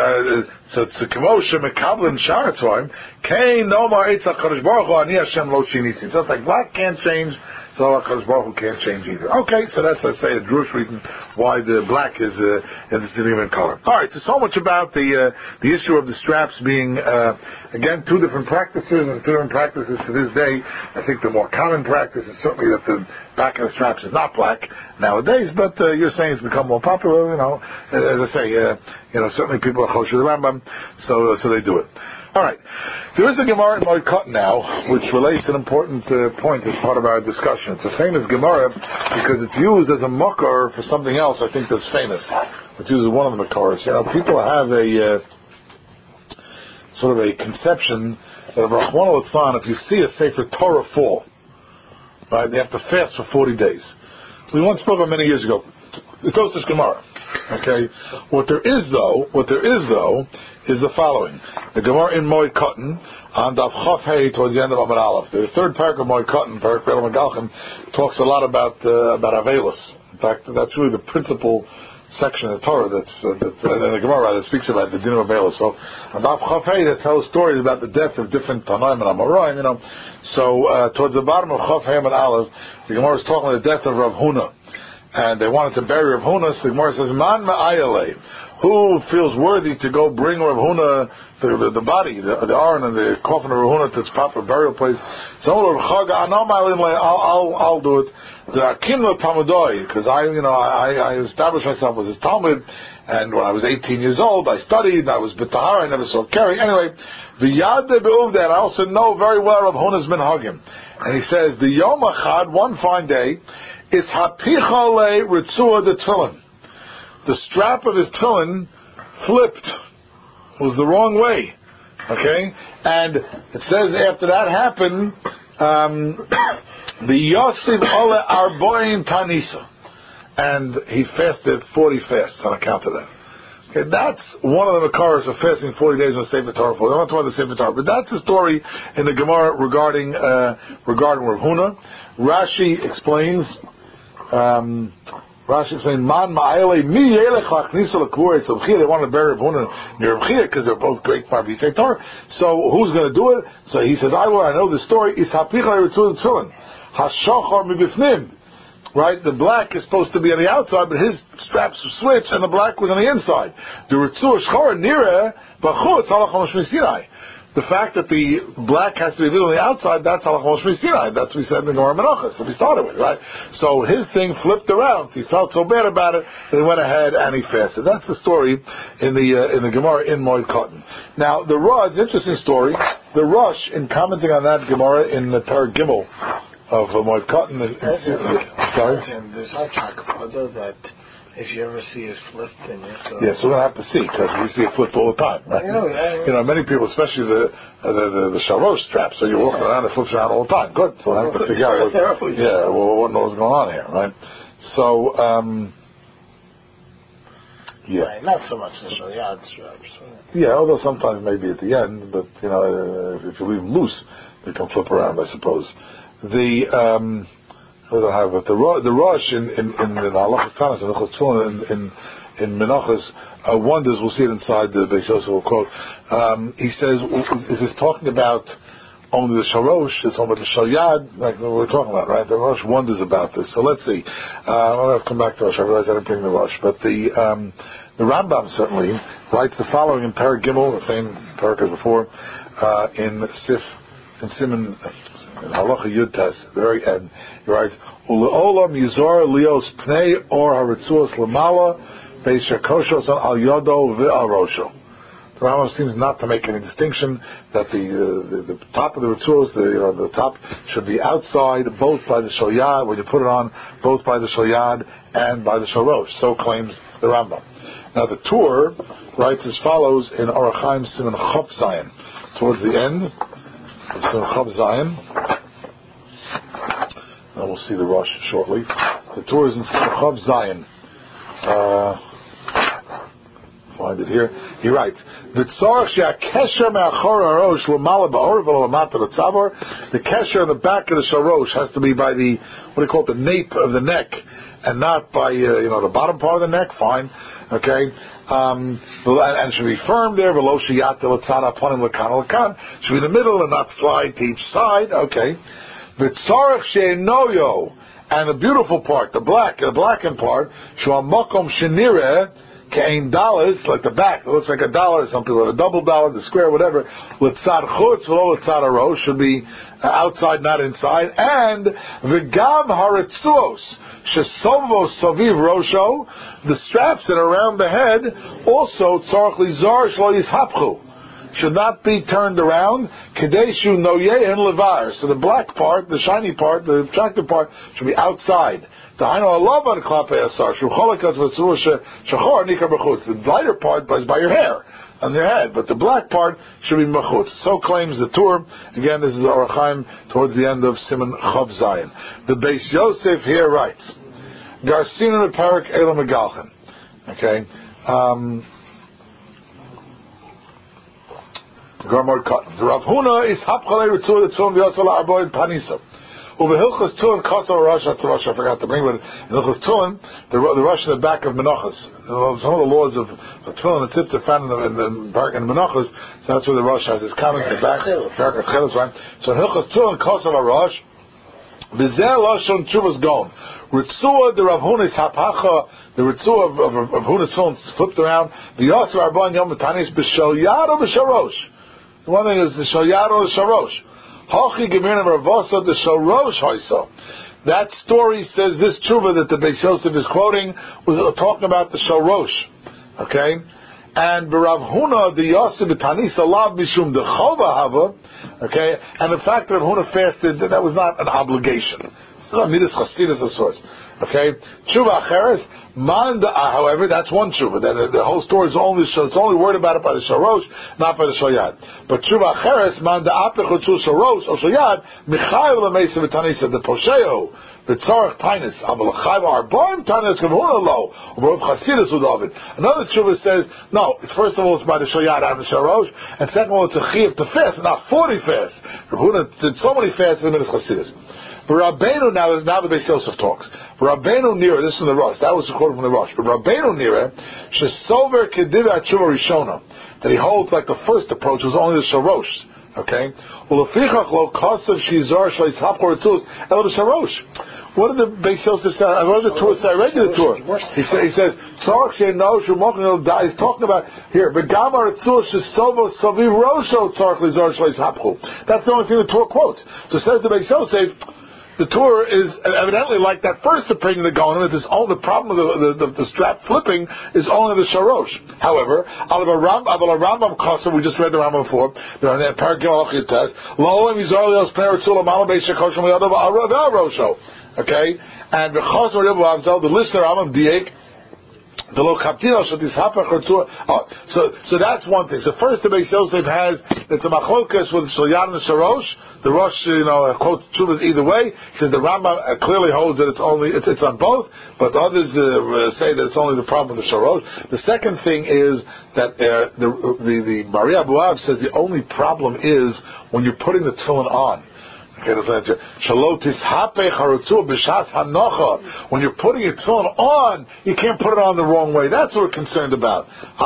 so to Kemoshe Mekablin Sharatzvaim, Kain Nomar Eitzach Kadosh Baruch Hu Ani Hashem Lo Shinisim. So it's like black can't change, so Kadosh Baruch Hu can't change either. Okay, so that's, let's say, a Jewish reason why the black is uh, in the significant color. All right, so so much about the uh, the issue of the straps being, uh, again, two different practices, and two different practices to this day. I think the more common practice is certainly that the back of the straps is not black nowadays, but uh, you're saying it's become more popular, you know. As I say, uh, you know, certainly people are closer to the Rambam, so uh, so they do it. All right. There is a Gemara in Moed now, which relates an important uh, point as part of our discussion. It's a famous Gemara because it's used as a makar for something else I think that's famous. It's used as one of the makars. You know, people have a uh, sort of a conception that if Rahman al-Tzlan, if you see a Sefer Torah fall, right, they have to fast for forty days. We once spoke about many years ago. It goes to Gemara. Okay, what there is though, what there is though, is the following: the Gemara in Moed Katan on Daf Chaf Hey towards the end of Amud Aleph. The third paragraph of Moed Katan, Parak Be'el Megalchem, talks a lot about uh, about Avelis. In fact, that's really the principal section of the Torah that's uh, that uh, the Gemara that speaks about the din of Avelis. So on Daf Chaf Hey, that tells stories about the death of different Tanaim and Amoraim. You know, so uh, towards the bottom of Chaf Hey Amud Aleph, the Gemara is talking about the death of Rav Huna. And they wanted to bury Rav Huna, so the Gemara says, Man ma'ayale, who feels worthy to go bring Rav Huna, the, the, the body, the, the Aron and the coffin of Rav Huna to its proper burial place? So I'll, I'll, I'll do it. The Akim Talmudoi, because I, you know, I, I established myself as a Talmud, and when I was eighteen years old, I studied, and I was B'tahar, I never saw Kerry. Anyway, the Yad Be'uvdeh, I also know very well Rav Huna's Minhagim. And he says, the Yom Achad, one fine day, it's hapichale ritzua the tefillin. The strap of his tefillin flipped, was the wrong way. Okay, and it says after that happened, um, the Yosef ole arboim tanisa, and he fasted forty fasts on account of that. Okay, that's one of the makaros of fasting forty days on the Sefer Torah. I don't want to the Sefer Torah, but that's the story in the Gemara regarding uh, regarding Rav Huna. Rashi explains. Um, Rashi explains, "Man ma'ayele mi yelech lachnisa lekvura etzem Chia." They wanted to bury Rav Huna near Rav Chia because they're both great Parvisei Torah. So who's going to do it? So he says, "I will. I know the story. Is hapicha ritzul tefillin hashachar mibifnim." Right, the black is supposed to be on the outside, but his straps switched, and the black was on the inside. The ritzul shchor nira b'chutz halach Moshe Sinai. the fact that the black has to be visible on the outside, that's halach Moshe Sinai. That's what we said in the Gemara Menachos, that we started with, right? So his thing flipped around. So he felt so bad about it that he went ahead and he fasted. That's the story in the uh, in the Gemara in Moed Katan. Now, the Rosh, interesting story. The Rosh, in commenting on that Gemara in the Parag Gimel of uh, Moed Katan, uh, sorry? And there's not Chakapada that if you ever see it flipped, then you have to... Yes, we're going to have to see, because we see it flipped all the time, right? You know, yeah, you know, many people, especially the uh, the, the, the Sharosh strap, so you're walking around, it flips around all the time. Good. So I have to figure out what, yeah, well, what knows what's going on here, right? So, um, yeah. Right, not so much the Shayad straps. Yeah, although sometimes maybe at the end, but, you know, uh, if you leave them loose, they can flip around, I suppose. The, um... I don't have it. The the Rosh in in in the Halachas Tanis and in in in Menachos uh, wonders. We'll see it inside the Beis Yosef will quote. Um, he says, "Is this talking about only the Sharosh? It's talking about the Shalyad, like we we're talking about, right?" The Rosh wonders about this. So let's see. Uh, I'll have to come back to Rosh. I realize I didn't bring the Rosh, but the um, the Rambam certainly writes the following in Parag Gimel, the same parak as before, uh, in Sif in Simon. In Halacha Yud Tes, the very end, he writes, "Uleolam yizor lios pnei or haritzuos lamala beishakoshos al yodo ve'al rosho." The Rambam seems not to make any distinction that the uh, the, the top of the ritzuos, the you know, the top should be outside, both by the shoyad when you put it on, both by the shoyad and by the shorosh. So claims the Rambam. Now the Tur writes as follows in Orach Chaim Siman Chaf Zayin, towards the end. So Chav Zayin, and we'll see the Rosh shortly. The Torah is in Chav Zayin. Uh, find it here. He writes, the kesher on the back of the sharosh has to be by the, what do you call it, the nape of the neck, and not by, uh, you know, the bottom part of the neck. Fine, okay. Um, and should be firm there. Should be in the middle and not slide to each side. Okay. And the beautiful part, the black, the blackened part, Kain dollars, like the back, it looks like a dollar. Some people have a double dollar, the square, whatever. Litzad chutz, v'lo litzad harosh, should be outside, not inside. And v'gam haritzuos shesovos saviv rosho, the straps that are around the head, also tzarich lizar shlo yishapchu, should not be turned around. Kadeshu noyeh and levar. So the black part, the shiny part, the attractive part, should be outside. The lighter part is by your hair on your head, but the black part should be mechutz. So claims the Tur. Again, this is Orach Chaim towards the end of Siman Chav Zayin. The Beis Yosef here writes, Garsinu Parak Elam Megalchen. Okay. Um, Garmod Katan. The Rav Huna is Hapchalei Ritzur Ritzur V'Yosel Arboid Panisa. Over Hilchos Tulin Kosov Rosh, that's the Rosh I forgot to bring, but in Hilchos Tulin, the, the Rosh in the back of Menachos. Some of the laws of, of Tulin and Tzitz are found in the, in the, in the Menachos, so that's where the Rosh has his comment in the back. Right? So in Hilchos Tulin Kosov Rosh, B'zeh Lashon Tshuvas Gon. Ritzua the Rav Hunis Hapacha, the Ritzua of, of, of Hunis Tulin flipped around. The Yosef Arbon Yom Metanis B'Shal Yad or B'Sharosh. The one thing is the Shal Yad or the Sharosh. That story says this tshuva that the Beis Yosef is quoting was talking about the Shorosh, okay? And B'Rav Huna the Yosef b'Tanis alav b'shum the Chova hava, okay? And the fact that Rav Huna fasted, that was not an obligation. It's not midas chasidus of sorts, okay? Tshuva acheres man. However, that's one tshuva. That the whole story is only it's only worried about it by the Sharosh, not by the Shoyad. But tshuva acheres man da apechot Sharosh or Shoyad michayev l'meisa v'tanisa the posheo the tzarich tainis aval chayev arbaim tainis kavuna lo or chasidus udavid. Another tshuva says no. It's first of all it's by the Shoyad and the Sharosh, and second of all it's a chiyuv to fast, not forty fasts. Rav did so many fasts in the minute chasidus. But Rabbeinu now, now the Beis Yosef talks. Rabbeinu Nira, this is from the Rosh. That was quoted from the Rosh. But Rabbeinu Nira, shesover kediva tshuva rishona, that he holds like the first approach was only the Sharosh. Okay. Ulefichach lo kasav shizar shleishapchor etzulus el the Sharosh. what did the Beis Yosef say? What did the Torah say? I read you the Torah. He says, he says, he's talking about here. That's the only thing the Torah quotes. So says the Beis Yosef, the Torah is evidently like that first opinion of going with this. All the problem of the, the, the, the strap flipping is only the sharosh. However, out of a Ram, out of a Rambam Kosa, we just read the Rambam before. They're on that Paragil Test. Okay, and the Chosma Rebbe Avzel, the listener Rambam Diek. The lo kaptino should this happen. So, so that's one thing. So first, the Beis Yosef has it's a machlokas with Shoyad and Sharosh. The Rosh, you know, quotes Tshuvas either way. He says the Rambam uh, clearly holds that it's only it's, it's on both, but others uh, say that it's only the problem with the Sharosh. The second thing is that uh, the the the Maria Abuab says the only problem is when you're putting the tefillin on. Okay, that's the answer. When you're putting your tefillin on, you can't put it on the wrong way. That's what we're concerned about.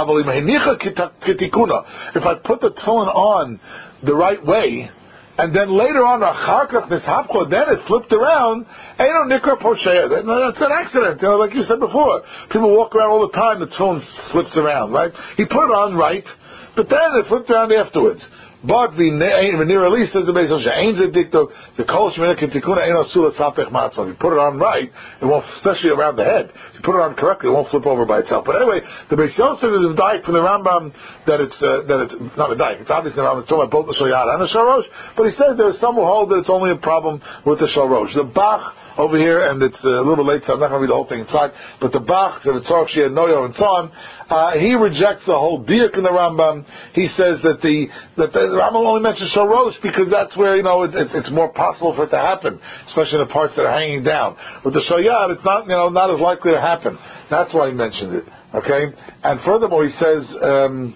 If I put the tefillin on the right way, and then later on, then it flipped around, that's an accident. You know, like you said before, people walk around all the time, the tefillin flips around, right? He put it on right, but then it flipped around afterwards. But the near release says the Beis Yosef ain't the dicto the kol shmina kitikuna ain't asula sapech matzah. If you put it on right, it won't, especially around the head. If you put it on correctly, it won't flip over by itself. But anyway, the Beis Yosef is a dike from the Rambam that it's uh, that it's not a dike. It's obviously the Rambam talking about both the Shoyad and the Sharosh. But he says there's some who hold that it's only a problem with the Sharosh. The Bach over here, and it's a little bit late, so I'm not going to read the whole thing inside. But the Bach, the Tzorch, Shia, Noyo, and so on, uh, he rejects the whole diak in the Rambam. He says that the that the Rambam only mentions Sharosh because that's where, you know, it, it, it's more possible for it to happen, especially in the parts that are hanging down. With the Shoyad, it's not, you know, not as likely to happen. That's why he mentioned it. Okay, and furthermore, he says. Um,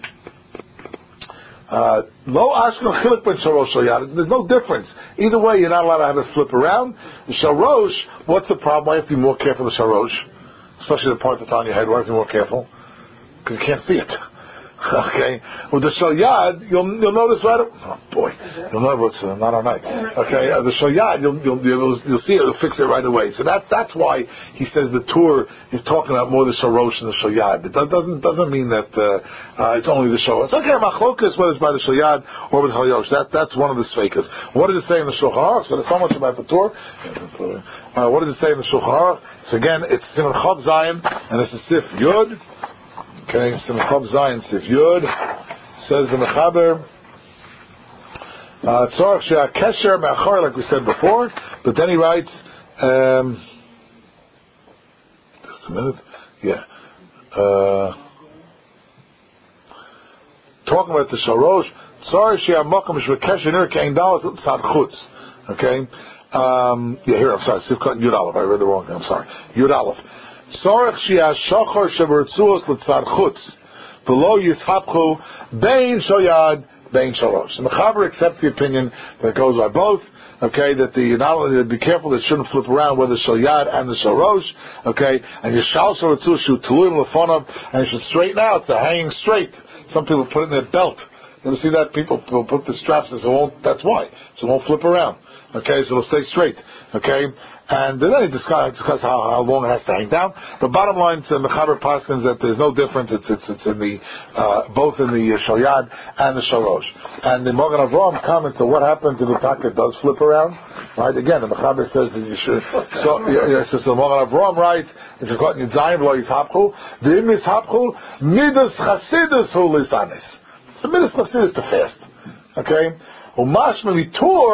Lo ashkel chilik ben sharosh shoyad. There's no difference. Either way, you're not allowed to have it flip around. The sharosh, what's the problem? Why have to be more careful with the sharosh? Especially the part that's on your head. Why have to be more careful? Because you can't see it. Okay, with the shoyad, you'll you'll notice right. Oh boy, you'll notice uh, not all night. Okay, uh, the shoyad, you'll you'll you'll, you'll see it. It'll fix it right away. So that that's why he says the Torah is talking about more the sharosh and the shoyad. It doesn't doesn't mean that uh, uh, it's only the shoyad. It's okay, machlokas, whether it's by the shoyad or with chayosh. That that's one of the sveikas. What does it say in the Shulchan Aruch? So there's so much about the Torah. Uh, what does it say in the Shulchan Aruch? So again, it's Simon Chav Zion and it's a Sif Yud. Okay, Simon Chav Zion Sif Yud says the Mechaber Tzorach Shea Kesher Me'achar, like we said before, but then he writes um, just a minute, yeah uh, talking about the Sharosh Tzorach Shea Mokum Shea Kesher Nir Kein Dalas Tzad Chutz. Okay, um, yeah, here I'm sorry, Sif Yud Aleph, I read the wrong thing, I'm sorry, Yud Aleph. Sorach shia shachar shebertzuos l'tzad chutz, v'lo yishapchu bein shoyad bein shalosh. The Mechaber accepts the opinion that goes by both. Okay, that the not only to be careful that it shouldn't flip around, whether shoyad and the shalosh. Okay, and yishal shebertzuos shu tulim lefonav, and it should straighten out. It's hanging straight. Some people put it in their belt. You ever see that? People will put the straps and so it won't. That's why. So it won't flip around. Okay, so it'll stay straight. Okay. And then he discuss, discuss how, how long it has to hang down. The bottom line to Mechaber Paskins that there's no difference. It's it's, it's in the uh, both in the uh, shoyad and the shalosh. And the Magen Avraham comments on what happens if the taka does flip around. Right? Again, the Mechaber says that you should. So yes, yeah, so the Magen Avraham writes, "It's a cotton yitzayim lo yishapchu. The im yishapchu midas chasidus hu lisanis." So midas chasidus to fast. Okay. He says in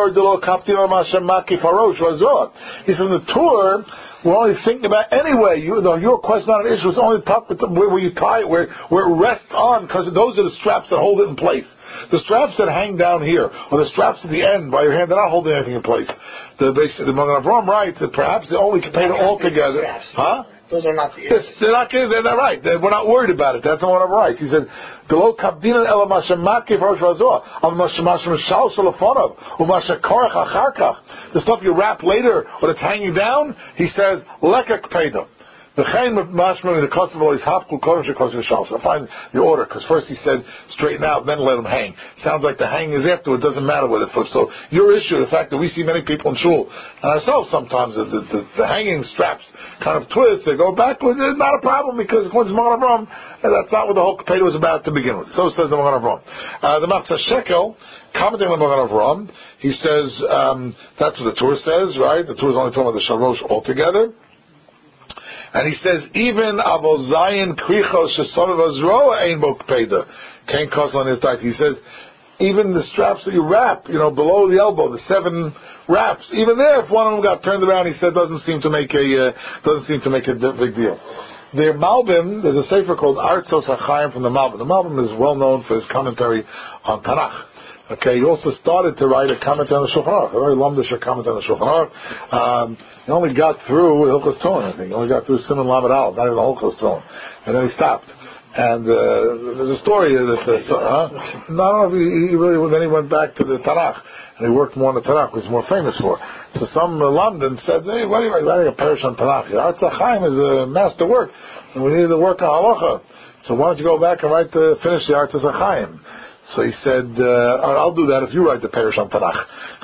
the tour, we're only thinking about anyway. You know, your question on an issue is only top with the, where, where you tie it, where, where it rests on, because those are the straps that hold it in place. The straps that hang down here, or the straps at the end by your hand, they're not holding anything in place. The the Magen Avraham writes that perhaps they only contain it all together. Huh? Those are not the issues. They're not. They're not right. They're, we're not worried about it. That's not what I'm right. He said, "The lo kabdinan ela mashamaki v'rosh razor al mashamashim shal shalafonov u'mashakorach acharkach." The stuff you wrap later when it's hanging down, he says lekak peidah. The chain mashma the customer is hafkul kodesh kodesh shal. So I find the order because first he said straighten out, then let him hang. Sounds like the hanging is after. It doesn't matter whether it flips. So your issue, the fact that we see many people in shul and ourselves sometimes the, the, the, the hanging straps kind of twist, they go backwards. It's not a problem because according to Magen Avraham, that's not what the whole Kapeda was about to begin with. So says the Magen Avraham. Uh, the Matzah Shekel, commenting on the Magen Avraham, he says um, that's what the Torah says, right? The Torah is only talking about the Sharosh altogether. And he says, even Avozayin Krichos Shesovev Azroa Ein Bo Kapeda. Can't cause on his diet. He says, even the straps that you wrap, you know, below the elbow, the seven wraps, even there, if one of them got turned around, he said, doesn't seem to make a uh, doesn't seem to make a big deal. The Malbim, there's a sefer called Artzos HaChaim from the Malbim. The Malbim is well known for his commentary on Tanakh. Okay, he also started to write a commentary on the Shulchan Aruch, a very lumdish commentary on the Shulchan Aruch. Um, he only got through Hilchos Tefillin, I think. He only got through Siman Lamed Aleph, not even the Hilchos Tefillin. And then he stopped. And uh, there's a story that, uh, huh? No, no, he, he really, then he went back to the Tanakh. And he worked more on the Tanakh, which he's more famous for. So some uh, London said, hey, why are you writing a parish on Tanakh? Artzos HaChaim is a master work, and we need to work on Halacha. So why don't you go back and write the, finish the Artzos HaChaim? So he said, uh, I'll do that if you write the parish on Tanakh.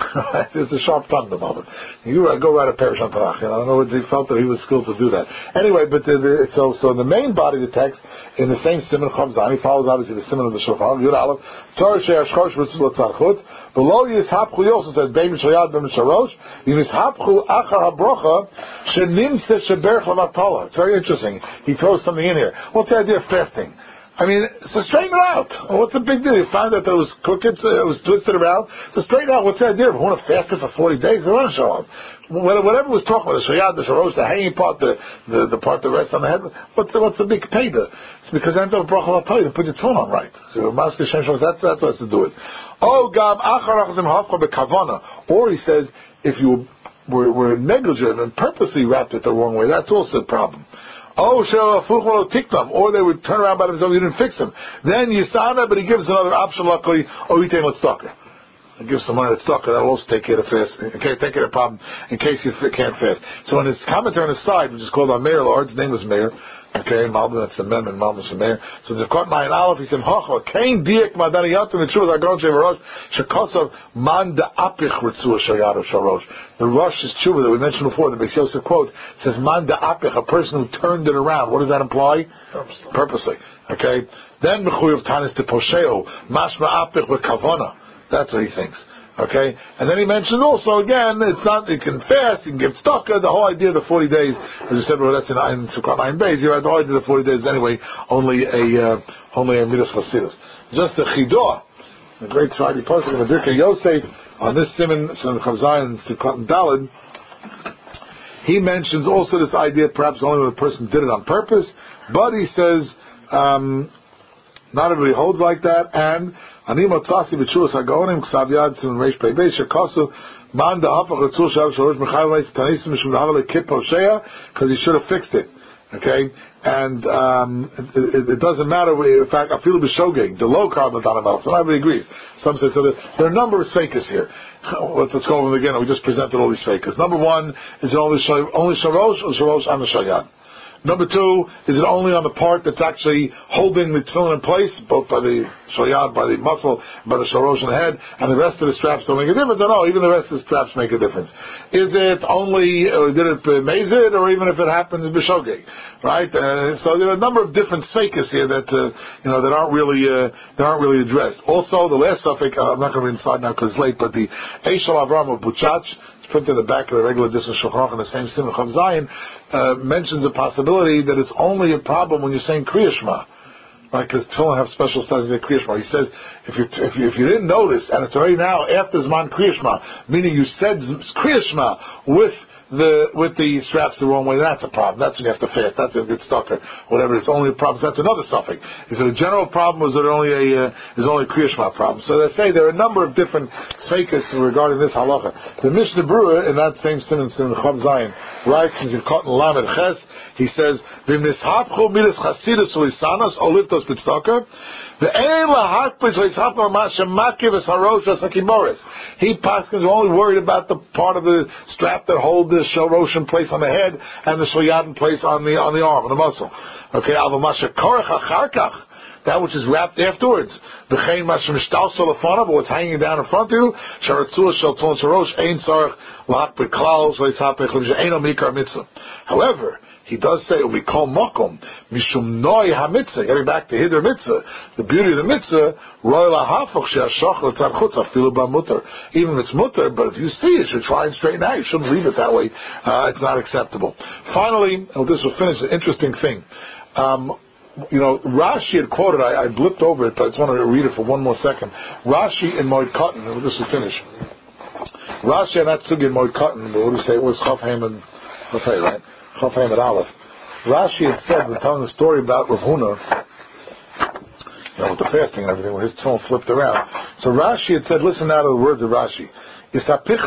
It's a sharp tongue, the moment. You write, go write a parish on Tanakh. You know, I don't know if he felt that he was skilled to do that. Anyway, but the, the, so so the main body of the text, in the same Siman Chav Zayin, he follows obviously the Siman of the Shulchan Aruch, Yud Aleph, Torah She'er Shchosh V'Tzul Tzarchut, below Yishapchu, he also says, Bein Mishoyad Bein Misharosh, Yishapchu Achar HaBrocha, Shenimse Sheberch Levatala. It's very interesting. He throws something in here. What's the idea of fasting? I mean, so straighten it out. What's the big deal? You found that there was crooked, uh, it was twisted around. So straighten out. What's the idea? If we want to fast it for forty days, they want to show up. Whatever was talking about, the shayad, the sharosh, the hanging part, the, the, the part that rests on the head, what's the, what's the big payda? It's because I don't bracha l'pay to put your tone on right. So Masker Shem Shom, that's, that's what has to do it. Oh, Gam, achar achazim hafcha bekavana. Or he says, if you were, were negligent and purposely wrapped it the wrong way, that's also a problem. Oh, tiktam, or they would turn around by themselves, you didn't fix them. Then Yisana, but he gives another option, luckily, oh, he let's stalker. He gives some money to stalker, that will also take care of fast, okay, take care of the problem, in case you can't fast. So in his commentary on the side, which is called our Meir Lord, his name was Meir, okay, Malbim, that's the mem, and Malbim is Meir. So the Kort Mayin Aleph, he said, Hocha, Kain Diek Madani Yatim, the truth, Agon Shevarosh, Shekosov, Man da Apich Ritzua Shayad Sharosh. The Rosh's tshuva that we mentioned before, the Beis Yosef quote, says, Man da Apich, a person who turned it around. What does that imply? Purposely. Purposely. Okay? Then Mechuyev Tanis de Posheo, Mashma Apich with Kavana. That's what he thinks. Okay? And then he mentioned also, again, it's not, you can fast, you can get stuck. The whole idea of the forty days, as you said, well, that's in, in Sukkot nine days, you're right, the whole idea of the forty days is anyway, only a, uh, only a Midas Chasidus. Just the Chidah, the great Tzadi Pasuk of the Birkei Yosef, on this Siman, Siman Chav Zayin, Sukkot Daled, he mentions also this idea, perhaps only when a person did it on purpose, but he says, um, not everybody holds like that, and Ani Motzasi B'Tshuvas HaGaonim Ksav Yad Siman Reish Pei Beis Shekosu Man Da'apach Ritzul Shav Shalosh Mechayv Leis Tanisim Mishum Da'ava Lekip Hoshea, because he should have fixed it. Okay, and um, it, it, it doesn't matter. In fact, I feel b'shogeg, the low carbon tanamel. So everybody agrees. Some say so. There, there are a number of fakers here. Let's, let's go over them again. We just presented all these fakers. Number one, is it only only sharosh or sharosh on the shayad? Number two, is it only on the part that's actually holding the tefillin in place, both by the shayad, by the muscle, by the sharosh in the head, and the rest of the straps don't make a difference? Or no, even the rest of the straps make a difference. Is it only, uh, did it uh, mazid, or even if it happens b'shogeg, right? Uh, so there are a number of different fakers here that, uh, you know, that aren't really, uh, that aren't really addressed. Also, the last suffix, uh, I'm not going to read inside now because it's late, but the Eishal Avram of Buchach, printed in the back of the regular edition Shulchan Aruch in the same Siman Chav Zayin, uh, mentions a possibility that it's only a problem when you're saying Kriya Shema, right? Because tefillin have special styles of Kriya Shema. He says if you if you if you didn't notice, and it's already now after Zman Kriya Shema, meaning you said Kriya Shema with the with the straps the wrong way, that's a problem. That's when you have to fast. That's a good stuck or whatever. It's only a problem. So that's another suffix. Is it a general problem, or is it only a uh, is only a Kriya Shema problem? So they say there are a number of different fakers regarding this halacha. The Mishnah Berurah in that same Siman Siman Chav Zayin writes in Cotton Lamed Ches, he says, "V'mishapchu midas chasidus ulisanas oliftos b'tzedakah, ve'ein lahakpis ulisapno ma'shemakiv esharosh asakimoris." He paskins are only worried about the part of the strap that hold the shorosh in place on the head and the shoyad in place on the on the arm, on the muscle. Okay, avamasha korach acharkach, that which is wrapped afterwards. V'chein mashmishtal solafana, but what's hanging down in front of you, sharatzua shel tzon sharosh ein tzarich lahakpid klal shleisapech l'mish'eino mikar mitzvah. However, he does say, we call makom mishum noi ha-mitzvah. Getting back to Hiddur mitzvah, the beauty of the mitzvah, roy la-hafach she'ashach l'tzad chutz afilu ba-mutter. Even if it's mutter, but if you see it, you should try and straighten out. You shouldn't leave it that way. Uh, it's not acceptable. Finally, and this will finish, an interesting thing. Um, You know, Rashi had quoted, I, I blipped over it, but I just wanted to read it for one more second. Rashi in Moed Katan, and this will finish. Rashi and that sugi in Moed Katan, what do you say? It was Chaf Haim and Chafei, right? Chaf Haim and Aleph. Rashi had said, we're telling the story about Rav Huna, you know, with the fasting and everything, where his tone flipped around. So Rashi had said, listen now to the words of Rashi. His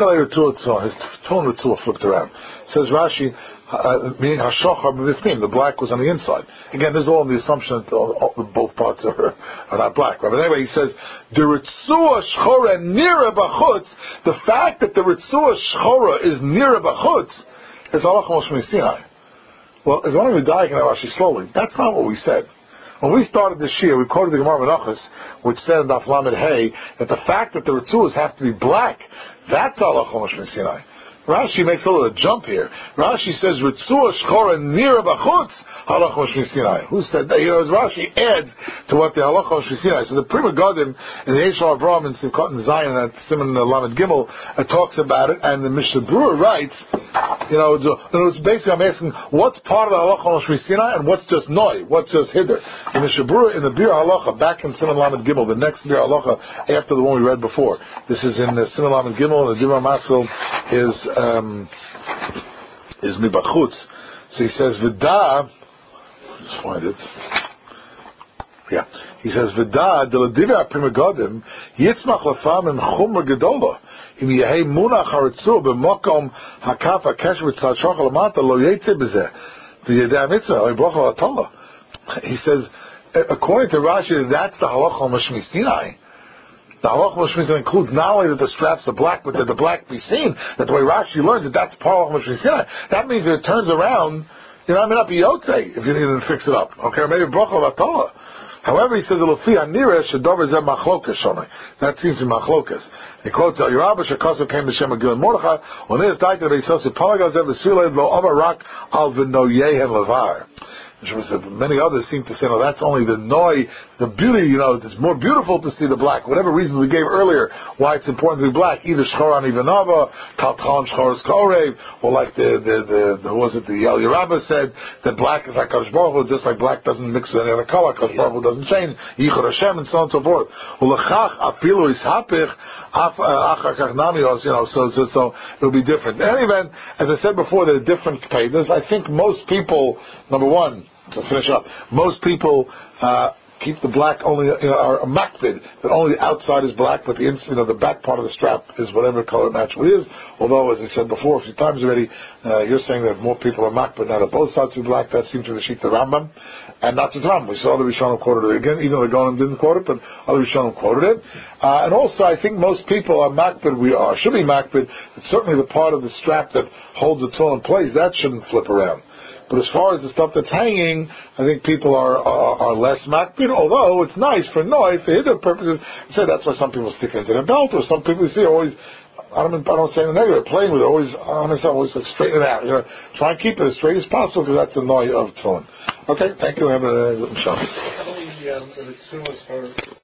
tone of Tzua flipped around. Says Rashi, Uh, meaning hashachar b'vifnim, the black was on the inside. Again, this is all in the assumption that all, all, both parts are, are not black. Right? But anyway, he says the ritzua shchora nira b'chutz. The fact that the ritzua shchora is nira b'chutz is halach Moshe Sinai. Well, if only we die can have Rashi slowly. That's not what we said. When we started this year, we quoted the Gemara Menachos, which said in Daf Lamed Hey that the fact that the ritzuas have to be black, that's halach Moshe Sinai. Rashi makes a little jump here. Rashi says, "Ritzua shchora nira b'chutz halach Moshe Sinai." Who said that? You know, as Rashi adds to what the halach Moshe Sinai. So the Pri Megadim in the Yeshua Avraham and Simchat and Zion at Simon Lamed Gimel uh, talks about it, and the Mishnah Berurah writes, you know, it's basically I'm asking what's part of the halach Moshe Sinai and what's just noi, what's just hiddur. The Mishnah Berurah in the Bir Halacha back in Simon Lamed Gimel, the next Bir Halacha after the one we read before. This is in the Simon Lamed Gimel, and the Dibra Maskil is. Um, is mibachutz. So he says Vida. Let's find it. Yeah, he says Vida de ladivah Pri Megadim yitzmach lafam im chumra gedola im yehei munach haritzu b'makom hakaf hakesh v'tzad shachal lamata lo yetze b'zeh v'yedei mitzvah lo yibroch v'atola. He says, according to Rashi, that's the halacha Moshe Sinai. The halach Moshe Sinai includes not only that the straps are black, but that the black be seen. That the way Rashi learns that that's part of Moshe Sinai. That means that it turns around. You know, I may not be yotzei if you didn't fix it up. Okay, or maybe bracha v'atola. However, he says l'fi hanira shedover zeh machlokas shonai. That seems to be machlokas. He quotes El Yerabah Shekasav came to Shem Agil Mordechai on this died to be so Palagaz ever Svilei lo Avarak al v'noyehen levar. Many others seem to say, no, that's only the noi, the beauty, you know, it's more beautiful to see the black. Whatever reasons we gave earlier, why it's important to be black, either Shchoran Ivanava, Kaltalan Shchoras Korev, or like the, the, the, the, was it the El Yerabah said, that black is like Kadosh Baruch Hu, just like black doesn't mix with any other color, Kadosh Baruch Hu doesn't change, Yichud Hashem, and so on and so forth. Ulachach apilu is hapich, achakach namios, you know, so, so, so, it'll be different. In any event, as I said before, there are different payers. I think most people, number one, to finish up, most people uh, keep the black only, you know, are a makbid, that only the outside is black, but the ins- you know the back part of the strap is whatever color it naturally is. Although, as I said before a few times already, uh, you're saying that more people are makbid now that both sides are black. That seems to be the Shita Rambam, and not just Rambam. We saw the Rishonim quoted it again, even though the Gaonim didn't quote it, but other Rishonim quoted it. Uh, and also, I think most people are makbid. We are should be makbid. But certainly, the part of the strap that holds the tool in place that shouldn't flip around. But as far as the stuff that's hanging, I think people are are, are less makbid, although it's nice for noi, for hidden purposes. I say that's why some people stick it into their belt, or some people you see always, I don't, I don't say the negative, playing with it, always, I understand, always like straighten it out. You know, try and keep it as straight as possible, because that's the noi of tefillin. Okay, thank you, have a good Shabbos. How many um, the ritzuas are